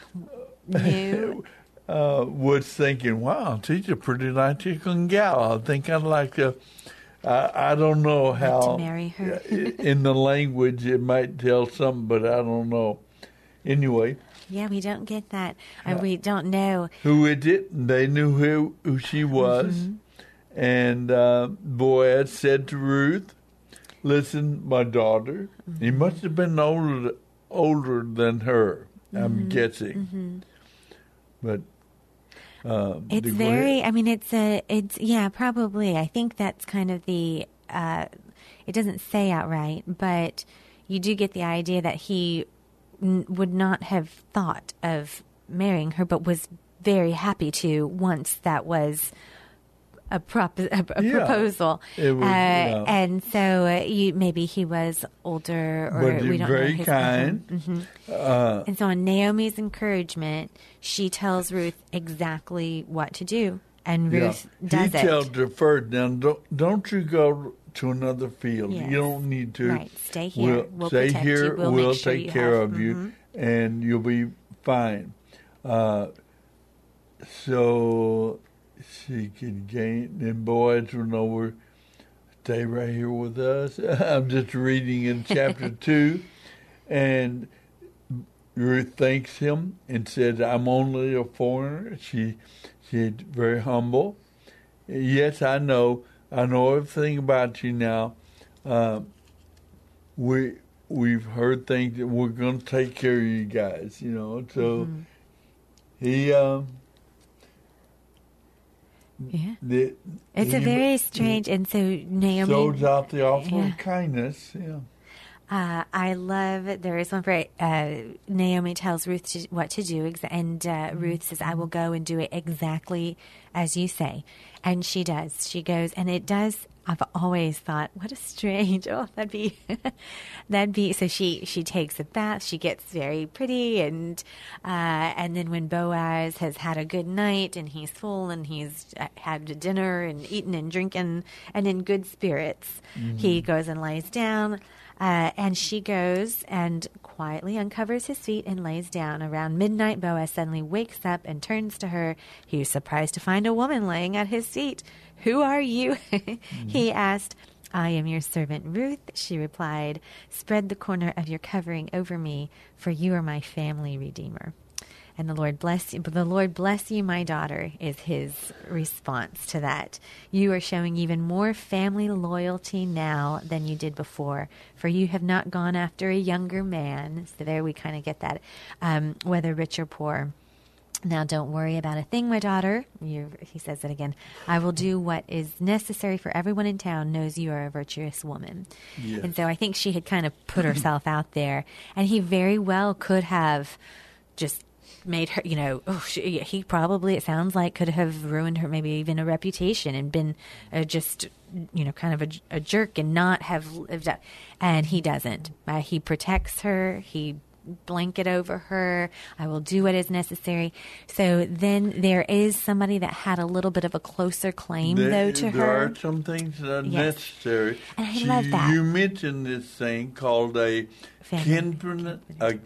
was thinking, "Wow, she's a pretty nice looking gal. I think I'd like to." I don't know how. To marry her. In the language, it might tell something, but I don't know. Anyway. Yeah, we don't get that. We don't know who it is. They knew who she was, and Boaz said to Ruth, "Listen, my daughter." He must have been older than her, I'm guessing. But it's very. I mean, it's probably. I think that's kind of the. It doesn't say outright, but you do get the idea that he would not have thought of marrying her, but was very happy to once that was a proposal. It was, and so maybe he was older, or but we don't very know his kind. And so on Naomi's encouragement, she tells Ruth exactly what to do, and Ruth does it. He tells her first, "Now don't you go to another field. Yes. You don't need to. Right, stay here. We'll stay protect here. you. We'll make sure take care of you, and you'll be fine." so she could gain, and Boaz went over, stay right here with us. I'm just reading in chapter 2, and Ruth thanks him and said, I'm only a foreigner. She's very humble. Yes, I know everything about you now. We've heard things that we're going to take care of you guys, you know. So he, it's a very strange, and so Naomi throws out the offer of kindness. Yeah. I love, there is one for Naomi tells Ruth what to do, and Ruth says, I will go and do it exactly as you say. And she does. She goes, and it does. I've always thought, what a strange, that'd be, so she takes a bath, she gets very pretty, and then when Boaz has had a good night, and he's full, and he's had dinner, and eaten, and drinking, and in good spirits, he goes and lays down, and she goes and quietly uncovers his feet and lays down. Around midnight, Boaz suddenly wakes up and turns to her. He was surprised to find a woman laying at his feet. Who are you? He asked. I am your servant Ruth, she replied. Spread the corner of your covering over me, for you are my family redeemer. And the Lord bless you. But the Lord bless you, my daughter, is his response to that. You are showing even more family loyalty now than you did before, for you have not gone after a younger man. So there we kind of get that, whether rich or poor. Now, don't worry about a thing, my daughter. He says it again. I will do what is necessary, for everyone in town knows you are a virtuous woman. Yes. And so I think she had kind of put herself out there. And he very well could have just made her, he probably, it sounds like, could have ruined her, maybe even a reputation, and been just, kind of a jerk and not have lived up. And he doesn't. He protects her. He blanket over her. I will do what is necessary. So then there is somebody that had a little bit of a closer claim, though, to her. There are some things that are necessary. And I love that. You mentioned this thing called a kinsman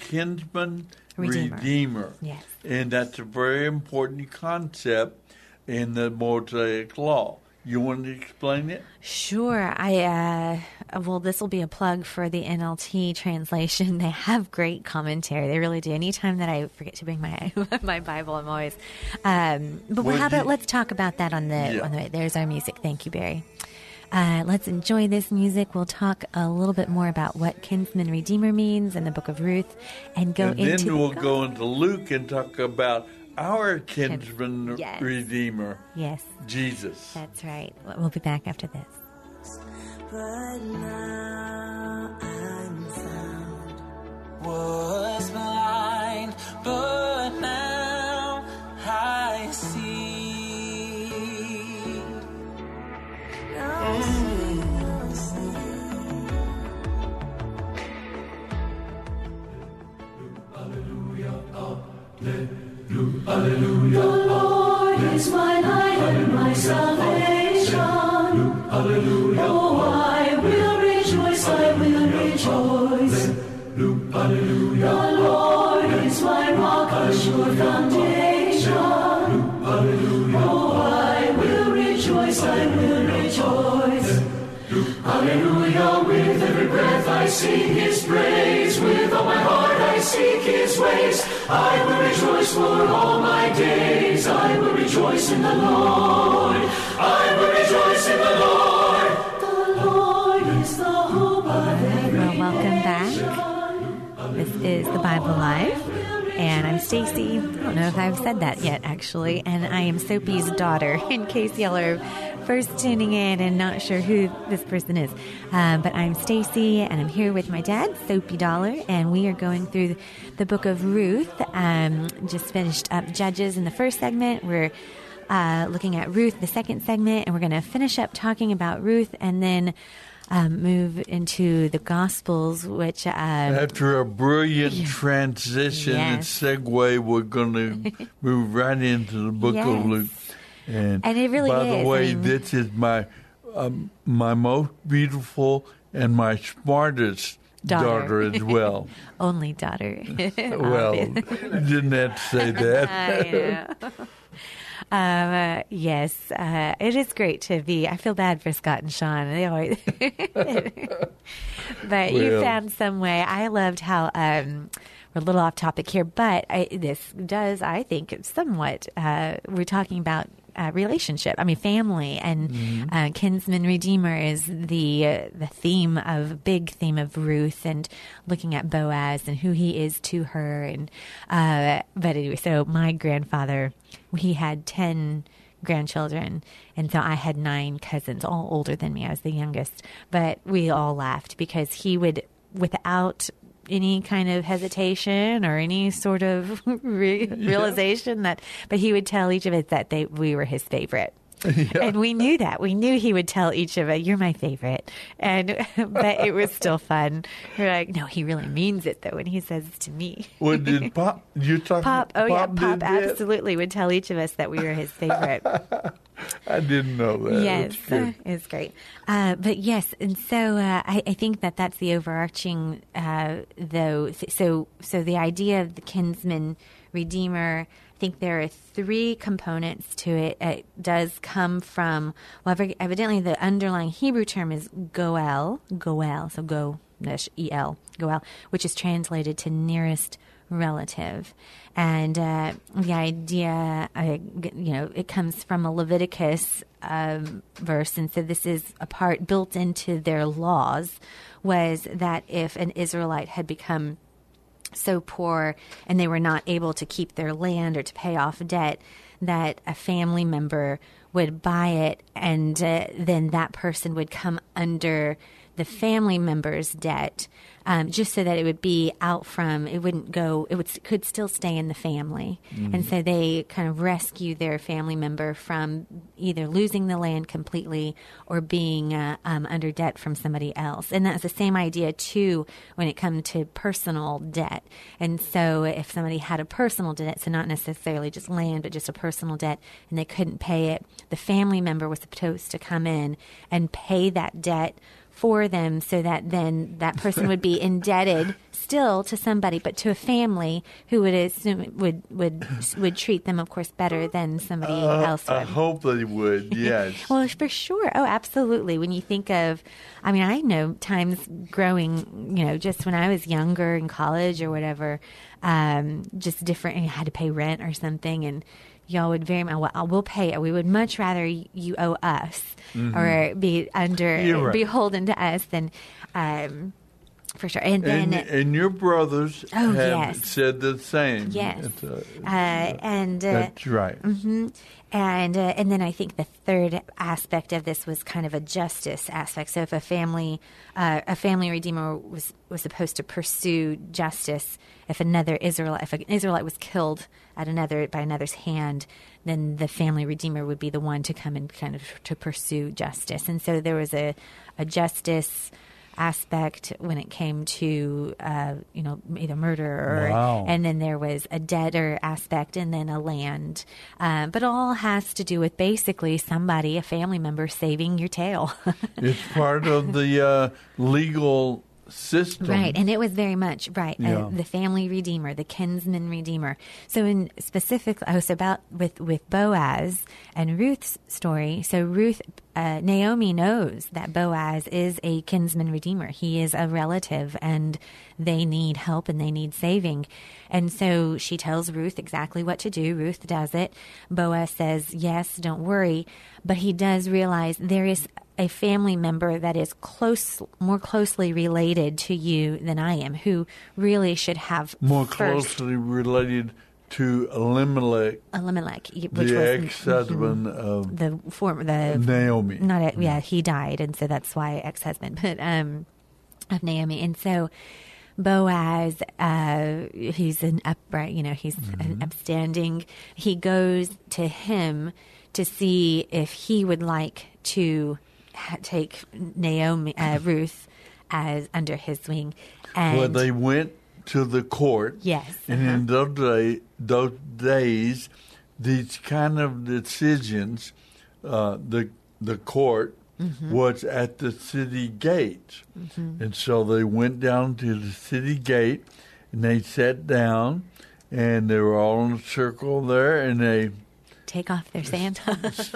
redeemer. Yes. And that's a very important concept in the Mosaic Law. You want to explain it? Sure. This will be a plug for the NLT translation. They have great commentary. They really do. Anytime that I forget to bring my my Bible, I'm always. Let's talk about that on the way. There's our music. Thank you, Barry. Let's enjoy this music. We'll talk a little bit more about what kinsman redeemer means in the book of Ruth, and then we'll go into Luke and talk about our kinsman redeemer. Yes. Jesus. That's right. We'll be back after this. But now I'm found. Was blind, but now I see. Hallelujah. The Lord is my light and my salvation. Hallelujah. Oh, I will rejoice, I will rejoice. Hallelujah. The Lord is my rock, a sure foundation. Hallelujah. Oh, I will rejoice, I will rejoice. Hallelujah. With every breath I sing his praise. With all my heart I seek his ways. I will rejoice for all my days. I will rejoice in the Lord. I will rejoice in the Lord. The Lord is the hope of every nation. Welcome back. This is the Bible Live, and I'm Stacy. I don't know if I've said that yet, actually, and I am Soapy's daughter, in case y'all are first tuning in and not sure who this person is. But I'm Stacy, and I'm here with my dad, Soapy Dollar, and we are going through the book of Ruth. Just finished up Judges in the first segment. We're looking at Ruth, the second segment, and we're going to finish up talking about Ruth, and then move into the Gospels, which... after a brilliant transition and segue, we're going to move right into the book of Luke. And it really by the way, this is my most beautiful and my smartest daughter as well. Only daughter. Well, you didn't have to say that. I know. Yes, it is great to be. I feel bad for Scott and Sean. They always, but you found some way. I loved how we're a little off topic here, but this does, I think, somewhat. We're talking about relationship. I mean, family and kinsman redeemer is the big theme of Ruth, and looking at Boaz and who he is to her. And but anyway, so my grandfather, he had 10 grandchildren, and so I had 9 cousins, all older than me. I was the youngest, but we all laughed because he would, without any kind of hesitation or any sort of realization but he would tell each of us that we were his favorite. Yeah. And we knew that. We knew he would tell each of us, "You're my favorite." And but it was still fun. We're like, no, he really means it though when he says it to me. Well, did Pop? You talking? Pop? Oh Pop yeah, Pop absolutely would tell each of us that we were his favorite. I didn't know that. Yes, it's great. But yes, and so I think that's the overarching though. So the idea of the kinsman redeemer. I think there are 3 components to it. It does come from, well, evidently the underlying Hebrew term is goel, so go-el, goel, which is translated to nearest relative. And the idea, it comes from a Leviticus verse, and so this is a part built into their laws, was that if an Israelite had become so poor and they were not able to keep their land or to pay off debt, that a family member would buy it, and then that person would come under the family member's debt, just so that it would be out from, it wouldn't go, could still stay in the family. Mm-hmm. And so they kind of rescue their family member from either losing the land completely or being under debt from somebody else. And that's the same idea too when it comes to personal debt. And so if somebody had a personal debt, so not necessarily just land, but just a personal debt, and they couldn't pay it, the family member was supposed to come in and pay that debt for them, so that then that person would be indebted still to somebody, but to a family who would assume would treat them, of course, better than somebody else would. I hope they would, yes. Well, for sure. Oh, absolutely. When you think of, I mean, I know times growing, just when I was younger in college or whatever, just different, and you had to pay rent or something, and y'all would very much, well, we'll pay it. We would much rather you owe us or be beholden to us than, for sure. And then, and your brothers have said the same. Yes, that's right. Mm-hmm. And then I think the third aspect of this was kind of a justice aspect. So if a family redeemer was supposed to pursue justice, if an Israelite was killed by another's hand, then the family redeemer would be the one to come and kind of to pursue justice. And so there was a justice aspect when it came to either murder or and then there was a debtor aspect, and then a land, but all has to do with basically a family member saving your tail. It's part of the legal system, right? And it was very much the family redeemer, the kinsman redeemer. So in specific, with Boaz and Ruth's story. So Naomi knows that Boaz is a kinsman redeemer. He is a relative, and they need help and they need saving. And so she tells Ruth exactly what to do. Ruth does it. Boaz says, "Yes, don't worry," but he does realize there is a family member that is more closely related to you than I am, who really should have more closely related to Elimelech, which the was ex-husband of Naomi. He died, and so that's why ex-husband, but of Naomi. And so Boaz, he's an upright, he's an upstanding. He goes to him to see if he would like to take Ruth as under his wing. And they went to the court. Yes. And in those days, these kind of decisions, the court was at the city gate. Mm-hmm. And so they went down to the city gate, and they sat down, and they were all in a circle there, and they take off their sandals.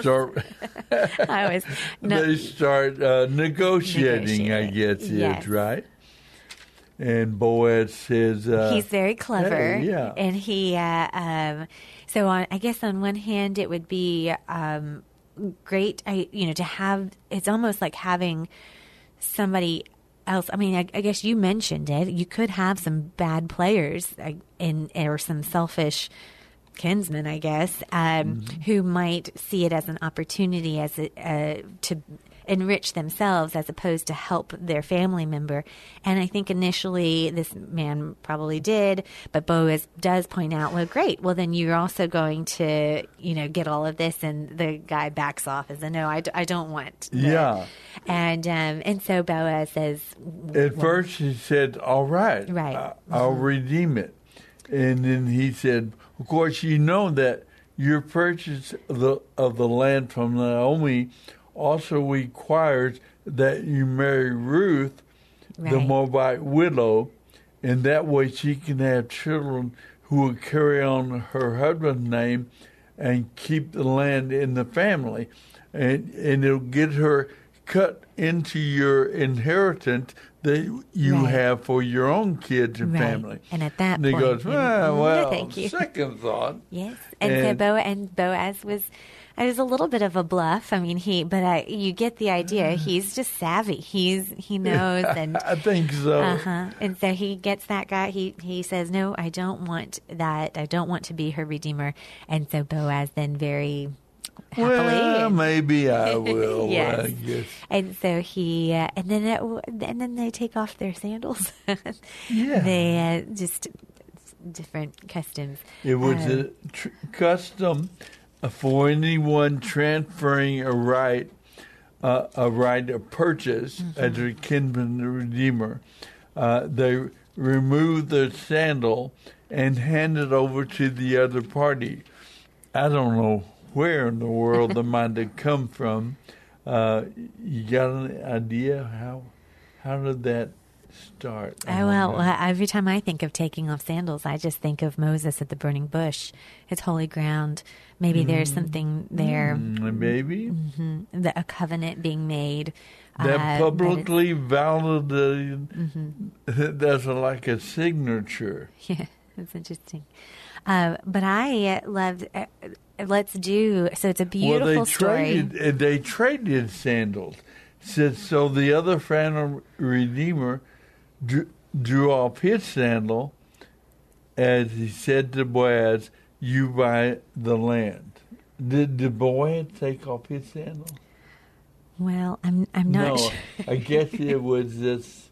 They start negotiating, I guess, yes. right? And Boaz says... he's very clever. Hey, yeah. And he... so I guess on one hand, it would be great, to have... It's almost like having somebody else. I mean, I guess you mentioned it. You could have some bad players or some selfish kinsmen, I guess, who might see it as an opportunity to enrich themselves as opposed to help their family member. And I think initially this man probably did, but Boaz does point out, well, great. Well, then you're also going to, get all of this. And the guy backs off and says, no, I don't want that. Yeah. And so Boaz says... At first he said, all right. I'll redeem it. And then he said, of course, you know that your purchase of the land from Naomi also requires that you marry Ruth, the Moabite widow, and that way she can have children who will carry on her husband's name and keep the land in the family. And it'll get her cut into your inheritance that you have for your own kids and family. And at that point... he goes, well, thank you. Second thought. Yes. And so Boaz was... It was a little bit of a bluff. I mean, you get the idea. He just savvy. He knows, and I think so. And so he gets that guy. He says, "No, I don't want that. I don't want to be her redeemer." And so Boaz then very happily, well, maybe I will. yes. I guess. And so he, and then they take off their sandals. Yeah. They just different customs. It was a custom for anyone transferring a right of purchase as a kinsman redeemer. They remove the sandal and hand it over to the other party. I don't know where in the world they might have come from. You got an idea how did that start? Well, every time I think of taking off sandals, I just think of Moses at the burning bush. It's holy ground. Maybe there's something there. Maybe. A covenant being made. That publicly validated, that's like a signature. Yeah, that's interesting. But I loved, so it's a beautiful story. They traded sandals. So the other family redeemer drew off his sandal as he said to Boaz, you buy the land. Did Boaz take off his sandal? Well, I'm not sure. I guess it was this.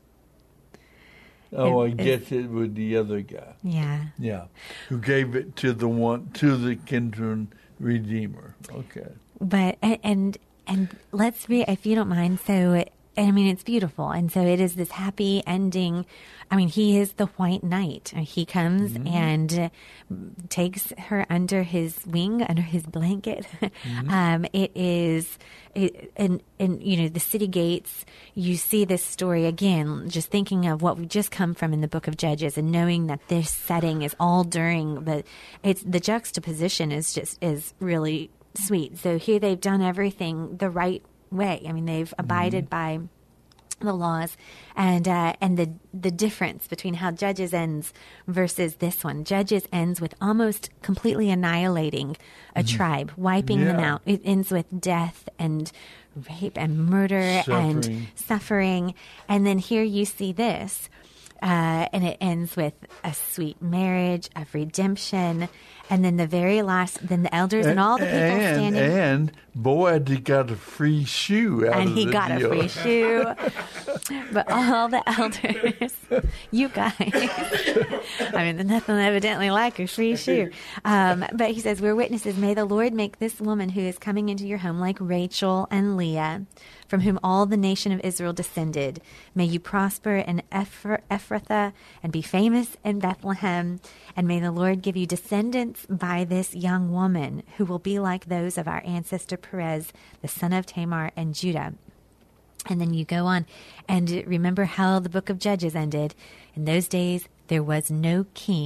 I guess it was the other guy. Yeah. Yeah. Who gave it to the kinsman redeemer. Okay. But and let's read, if you don't mind. So it's beautiful, and so it is this happy ending. I mean, he is the white knight. He comes and takes her under his wing, under his blanket. It is, and the city gates. You see this story again, just thinking of what we just come from in the book of Judges, and knowing that this setting is all during the juxtaposition is really sweet. So here they've done everything the right way. I mean, they've abided by the laws, and the difference between how Judges ends versus this one. Judges ends with almost completely annihilating a tribe, wiping them out. It ends with death and rape and murder and suffering. And then here you see this, and it ends with a sweet marriage of redemption. And then the very last, then the elders and all the people standing. And Boaz got a free shoe out of the deal. And he got a free shoe. But all the elders, you guys, there's nothing evidently like a free shoe. But he says, we're witnesses. May the Lord make this woman who is coming into your home like Rachel and Leah, from whom all the nation of Israel descended. May you prosper in Ephrathah and be famous in Bethlehem. And may the Lord give you descendants by this young woman who will be like those of our ancestor Perez, the son of Tamar, and Judah. And then you go on and remember how the book of Judges ended. In those days, there was no king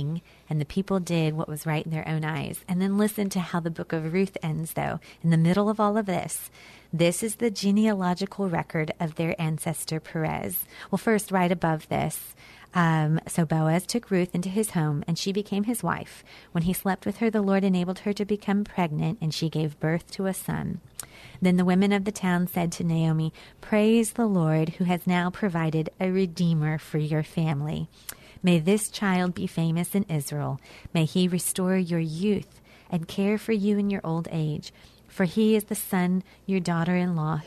and the people did what was right in their own eyes. And then listen to how the book of Ruth ends, though. In the middle of all of this, this is the genealogical record of their ancestor Perez. Well, first, right above this, so Boaz took Ruth into his home, and she became his wife. When he slept with her, the Lord enabled her to become pregnant, and she gave birth to a son. Then the women of the town said to Naomi, "Praise the Lord, who has now provided a redeemer for your family. May this child be famous in Israel. May he restore your youth and care for you in your old age. For he is the son of your daughter-in-law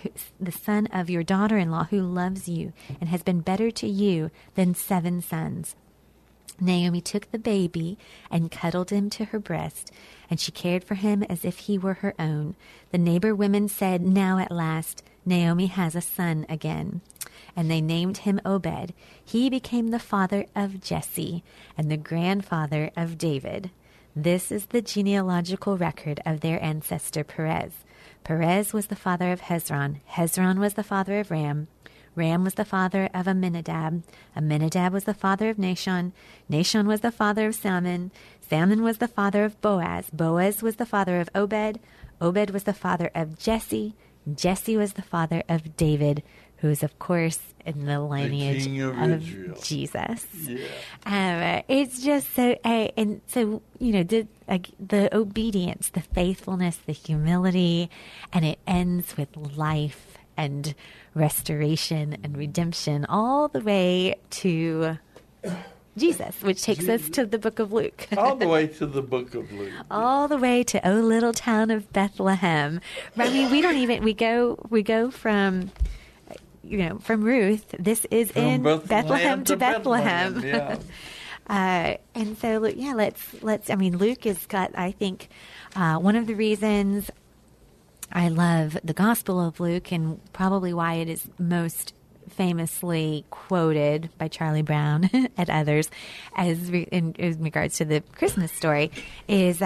who loves you and has been better to you than 7 sons." Naomi took the baby and cuddled him to her breast, and she cared for him as if he were her own. The neighbor women said, "Now at last, Naomi has a son again." And they named him Obed. He became the father of Jesse and the grandfather of David. This is the genealogical record of their ancestor Perez. Perez was the father of Hezron. Hezron was the father of Ram. Ram was the father of Amminadab. Amminadab was the father of Nahshon. Nahshon was the father of Salmon. Salmon was the father of Boaz. Boaz was the father of Obed. Obed was the father of Jesse. Jesse was the father of David, who is, of course, in the lineage of Jesus. Yeah. It's just so, and so, the obedience, the faithfulness, the humility, and it ends with life and restoration and redemption all the way to Jesus, which takes us to the book of Luke. All the way to the book of Luke. All the way to O Little Town of Bethlehem. I mean, we go from from Ruth. This is from in Bethlehem to Bethlehem. Yeah. And so, let's. I mean, Luke has got, I think, one of the reasons I love the Gospel of Luke, and probably why it is most famously quoted by Charlie Brown and others in regards to the Christmas story, is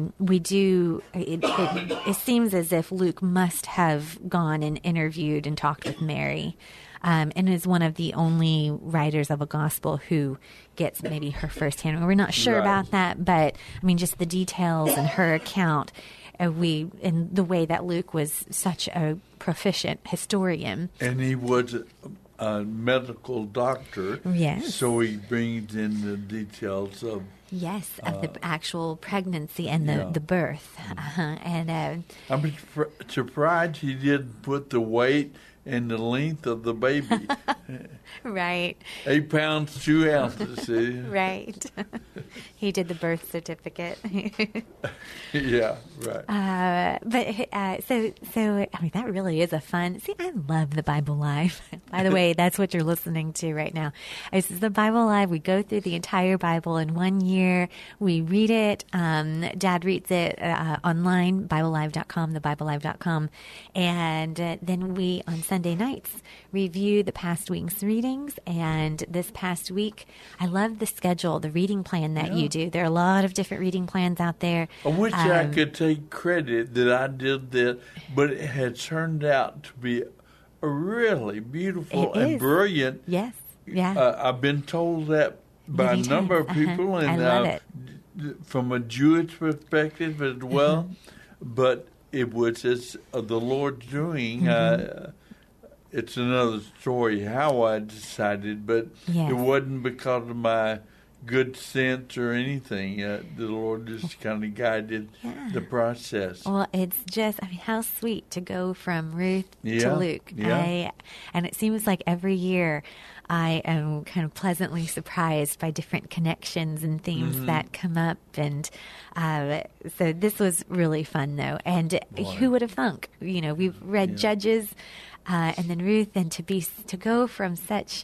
it seems as if Luke must have gone and interviewed and talked with Mary, and is one of the only writers of a gospel who gets maybe her firsthand. We're not sure about that, but I mean, just the details in her account. In the way that Luke was such a proficient historian. And he was a medical doctor. Yes. So he brings in the details of... Yes, of the actual pregnancy and the birth. And I'm surprised he didn't put the weight and the length of the baby. Right. 8 pounds, 2 ounces. Right. He did the birth certificate. Yeah, right. So I mean, that really is a fun. See, I love the Bible Live. By the way, that's what you're listening to right now. This is the Bible Live. We go through the entire Bible in 1 year. We read it. Dad reads it online, BibleLive.com, theBibleLive.com, and then we on Sunday nights review the past week's readings. And this past week, I love the schedule, the reading plan that you do. There are a lot of different reading plans out there. I wish I could take credit that I did that, but it had turned out to be a really beautiful and brilliant. Yes, yeah. I've been told that by a number of people, and I love it. From a Jewish perspective as well. But it was just the Lord's doing. It's another story how I decided, but it wasn't because of my good sense or anything. The Lord just kind of guided the process. Well, it's just, I mean, how sweet to go from Ruth to Luke. Yeah. And it seems like every year I am kind of pleasantly surprised by different connections and themes that come up. And so this was really fun, though. And who would have thunk? We've read Judges and then Ruth, and to go from such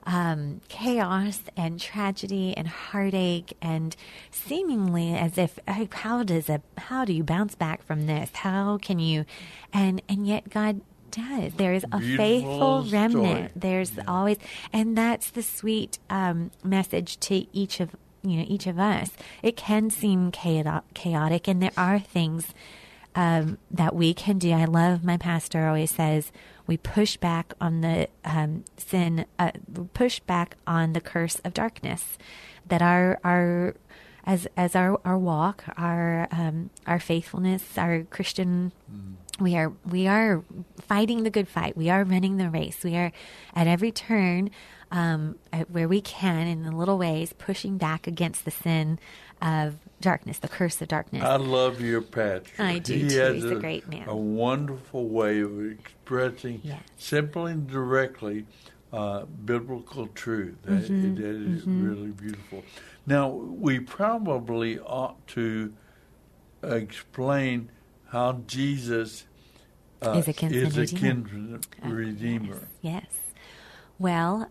chaos and tragedy and heartache and seemingly as if, how do you bounce back from this? How can you? And yet God does. There is a faithful remnant. There's always, and that's the sweet message to each of us. It can seem chaotic, and there are things that we can do. I love, my pastor always says, we push back on the sin, push back on the curse of darkness. That our as our walk, our faithfulness, our Christian. We are fighting the good fight. We are running the race. We are at every turn, where we can, in the little ways, pushing back against the sin of darkness, the curse of darkness. I love your Patrick. I do too. He's a great man. A wonderful way of expressing simply and directly biblical truth. That is really beautiful. Now, we probably ought to explain how Jesus is a kinsman redeemer. Yes. Well,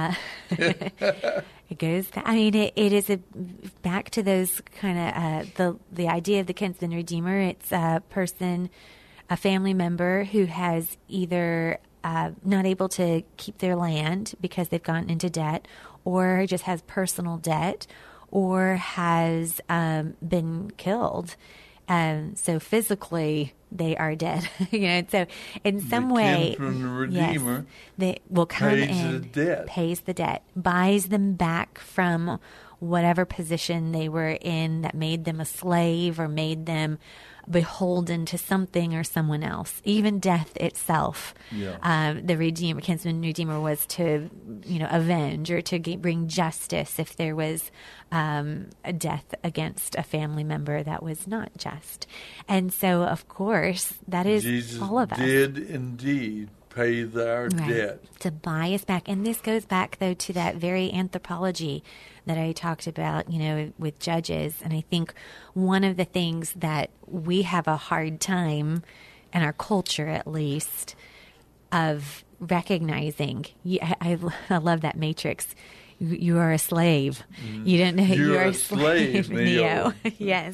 it goes. I mean, it is back to those kind of the idea of the kinsman redeemer. It's a person, a family member who has either not able to keep their land because they've gotten into debt, or just has personal debt, or has been killed. So physically, they are dead. So in some way, Redeemer they will come in, pays the debt, buys them back from whatever position they were in that made them a slave or made them beholden to something or someone else, even death itself. The kinsman redeemer was to, avenge or to bring justice if there was a death against a family member that was not just. And so, of course, that is Jesus all of us. Did indeed pay our debt. To buy us back. And this goes back, though, to that very anthropology that I talked about, with Judges. And I think one of the things that we have a hard time, in our culture at least, of recognizing, I love that matrix. You are a slave. You don't know you're a slave, Neo. Yes.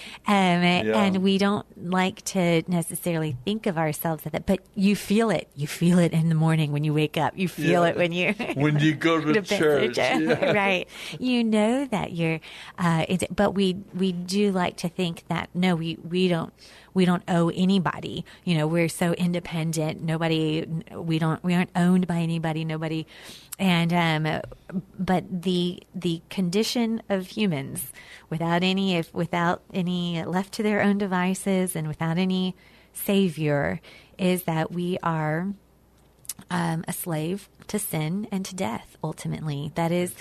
And we don't like to necessarily think of ourselves as that, but you feel it. You feel it in the morning when you wake up. You feel it when you go to church. Right. You know that you're. But we do like to think that no, we don't owe anybody. We're so independent. We aren't owned by anybody. Nobody. And but the condition of humans, without any left to their own devices and without any savior, is that we are a slave to sin and to death. Ultimately, that is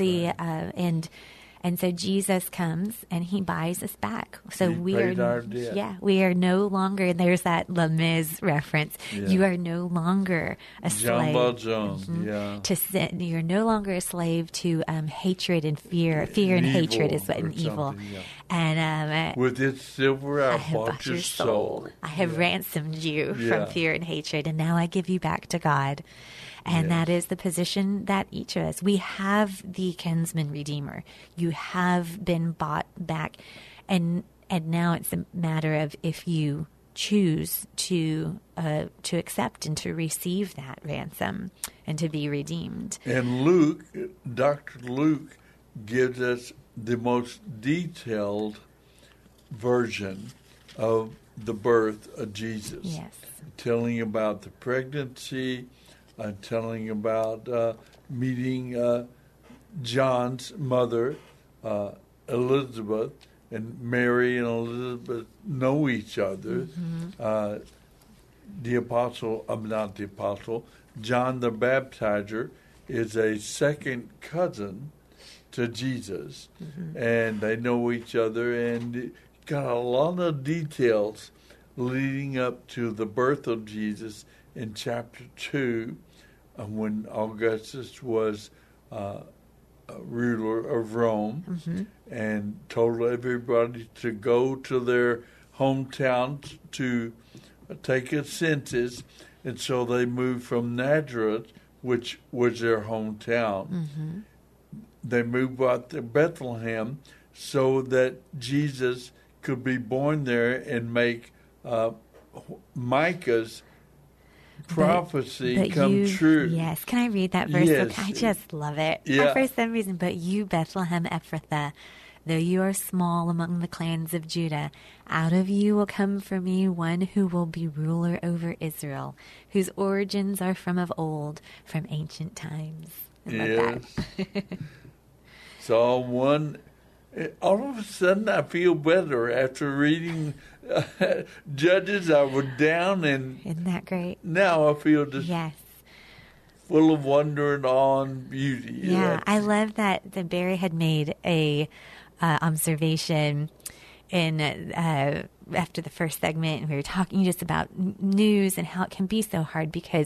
and so Jesus comes and he buys us back. So we are no longer. There's that Les Mis reference. Yeah. You are no longer a slave to sin. You're no longer a slave to hatred and fear. Fear and hatred is what an evil. Yeah. And with its silver, I have bought your soul. I have ransomed you from fear and hatred, and now I give you back to God. And that is the position that each of us, we have the kinsman redeemer. You have been bought back. And now it's a matter of if you choose to accept and to receive that ransom and to be redeemed. And Dr. Luke gives us the most detailed version of the birth of Jesus. Yes. Telling about the pregnancy, telling about meeting John's mother, Elizabeth, and Mary and Elizabeth know each other. Mm-hmm. John the Baptizer is a second cousin to Jesus, and they know each other, and got a lot of details leading up to the birth of Jesus in chapter 2, when Augustus was ruler of Rome, and told everybody to go to their hometown to take a census, and so they moved from Nazareth, which was their hometown. They moved out to Bethlehem so that Jesus could be born there and make Micah's prophecy come true. Yes. Can I read that verse? Yes. I just love it. Yeah. For some reason, but you, Bethlehem Ephrathah, though you are small among the clans of Judah, out of you will come for me one who will be ruler over Israel, whose origins are from of old, from ancient times. I love that. It's all one all of a sudden I feel better after reading Judges. I was down, and isn't that great? Now I feel just full of wonder and awe and beauty. Yeah, I love that Barry had made a observation in after the first segment, and we were talking just about news and how it can be so hard because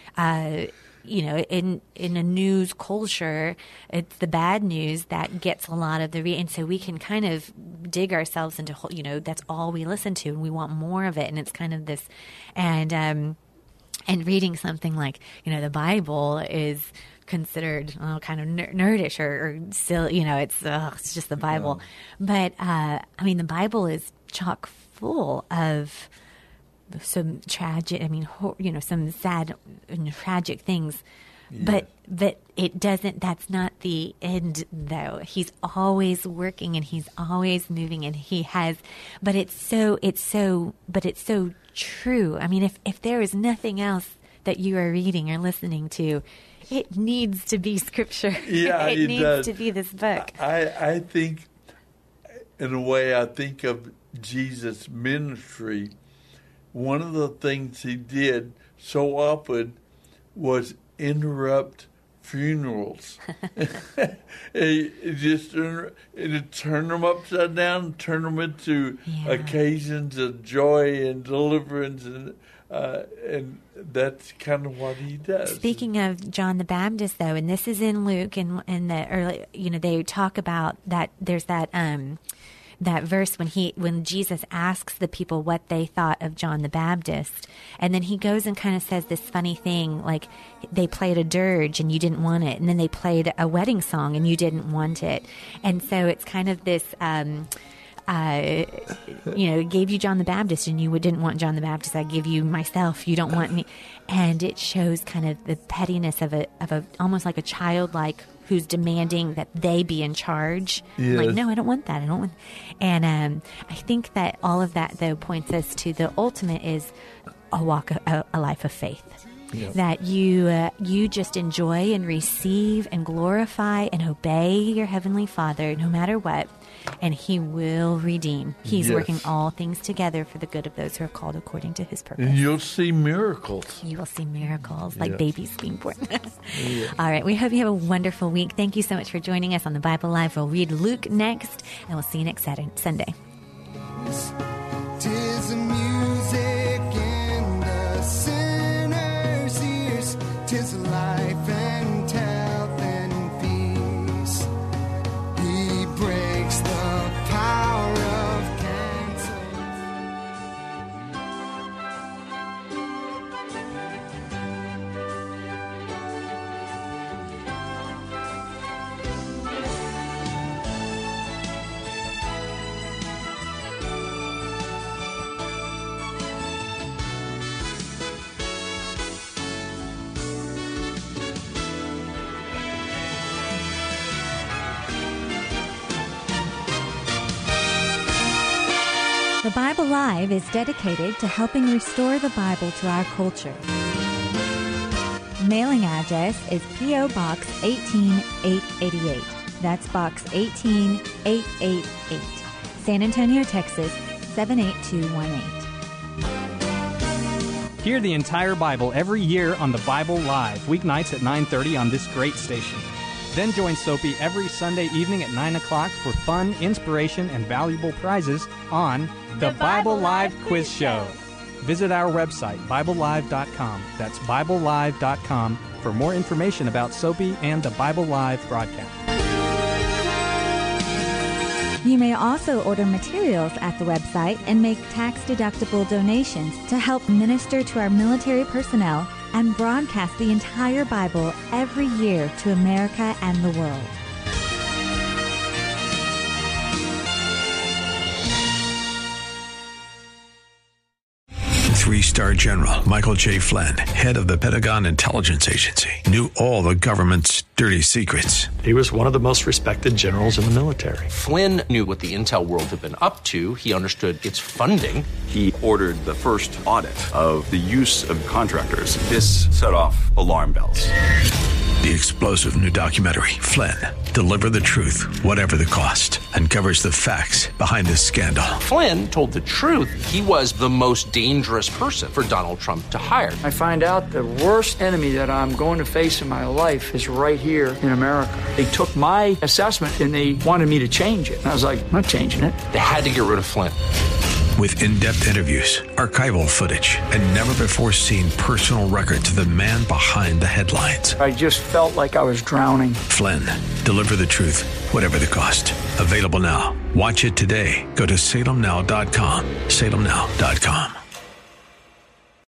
in a news culture, it's the bad news that gets a lot of the and so we can kind of dig ourselves into, that's all we listen to, and we want more of it, and it's kind of this, and reading something like, the Bible is considered kind of nerdish or silly, it's just the Bible, but the Bible is chock full of some tragic, some sad and tragic things, but it doesn't, that's not the end though. He's always working and he's always moving, and he has, but it's so true. I mean, if there is nothing else that you are reading or listening to, it needs to be Scripture. Yeah, it needs to be this book. I think, in a way, I think of Jesus' ministry. One of the things he did so often was interrupt funerals. He just turn them upside down, turn them into occasions of joy and deliverance, and that's kind of what he does. Speaking of John the Baptist, though, and this is in Luke, and in the early, they talk about that. There's that verse when Jesus asks the people what they thought of John the Baptist, and then he goes and kind of says this funny thing, like they played a dirge and you didn't want it, and then they played a wedding song and you didn't want it, and so it's kind of this. Gave you John the Baptist and you didn't want John the Baptist. I give you myself. You don't want me. And it shows kind of the pettiness of a almost like a childlike who's demanding that they be in charge. Yes. Like, no, I don't want that. I don't want. And I think that all of that though points us to the ultimate is a life of faith. Yep. That you just enjoy and receive and glorify and obey your Heavenly Father no matter what, and He will redeem. He's working all things together for the good of those who are called according to His purpose. And you'll see miracles. You will see miracles like babies being born. All right, we hope you have a wonderful week. Thank you so much for joining us on the Bible Live. We'll read Luke next, and we'll see you next Sunday. 'Tis the music in the sinner's ears, 'tis life and health and peace. He breaks the power of cancer. The Bible Live is dedicated to helping restore the Bible to our culture. Mailing address is P.O. Box 18888. That's Box 18888, San Antonio, Texas 78218. Hear the entire Bible every year on the Bible Live, weeknights at 9:30 on this great station. Then join Soapy every Sunday evening at 9 o'clock for fun, inspiration, and valuable prizes on the Bible Live Quiz Show. Visit our website, BibleLive.com. That's BibleLive.com for more information about Soapy and the Bible Live broadcast. You may also order materials at the website and make tax-deductible donations to help minister to our military personnel and broadcast the entire Bible every year to America and the world. Three-star General Michael J. Flynn, head of the Pentagon Intelligence Agency, knew all the government's dirty secrets. He was one of the most respected generals in the military. Flynn knew what the intel world had been up to. He understood its funding. He ordered the first audit of the use of contractors. This set off alarm bells. The explosive new documentary, Flynn, Deliver the Truth, Whatever the Cost, uncovers the facts behind this scandal. Flynn told the truth. He was the most dangerous person for Donald Trump to hire. I find out the worst enemy that I'm going to face in my life is right here in America. They took my assessment and they wanted me to change it. And I was like, I'm not changing it. They had to get rid of Flynn. With in-depth interviews, archival footage, and never-before-seen personal records of the man behind the headlines. I just felt like I was drowning. Flynn, Deliver the Truth, Whatever the Cost. Available now. Watch it today. Go to salemnow.com. salemnow.com.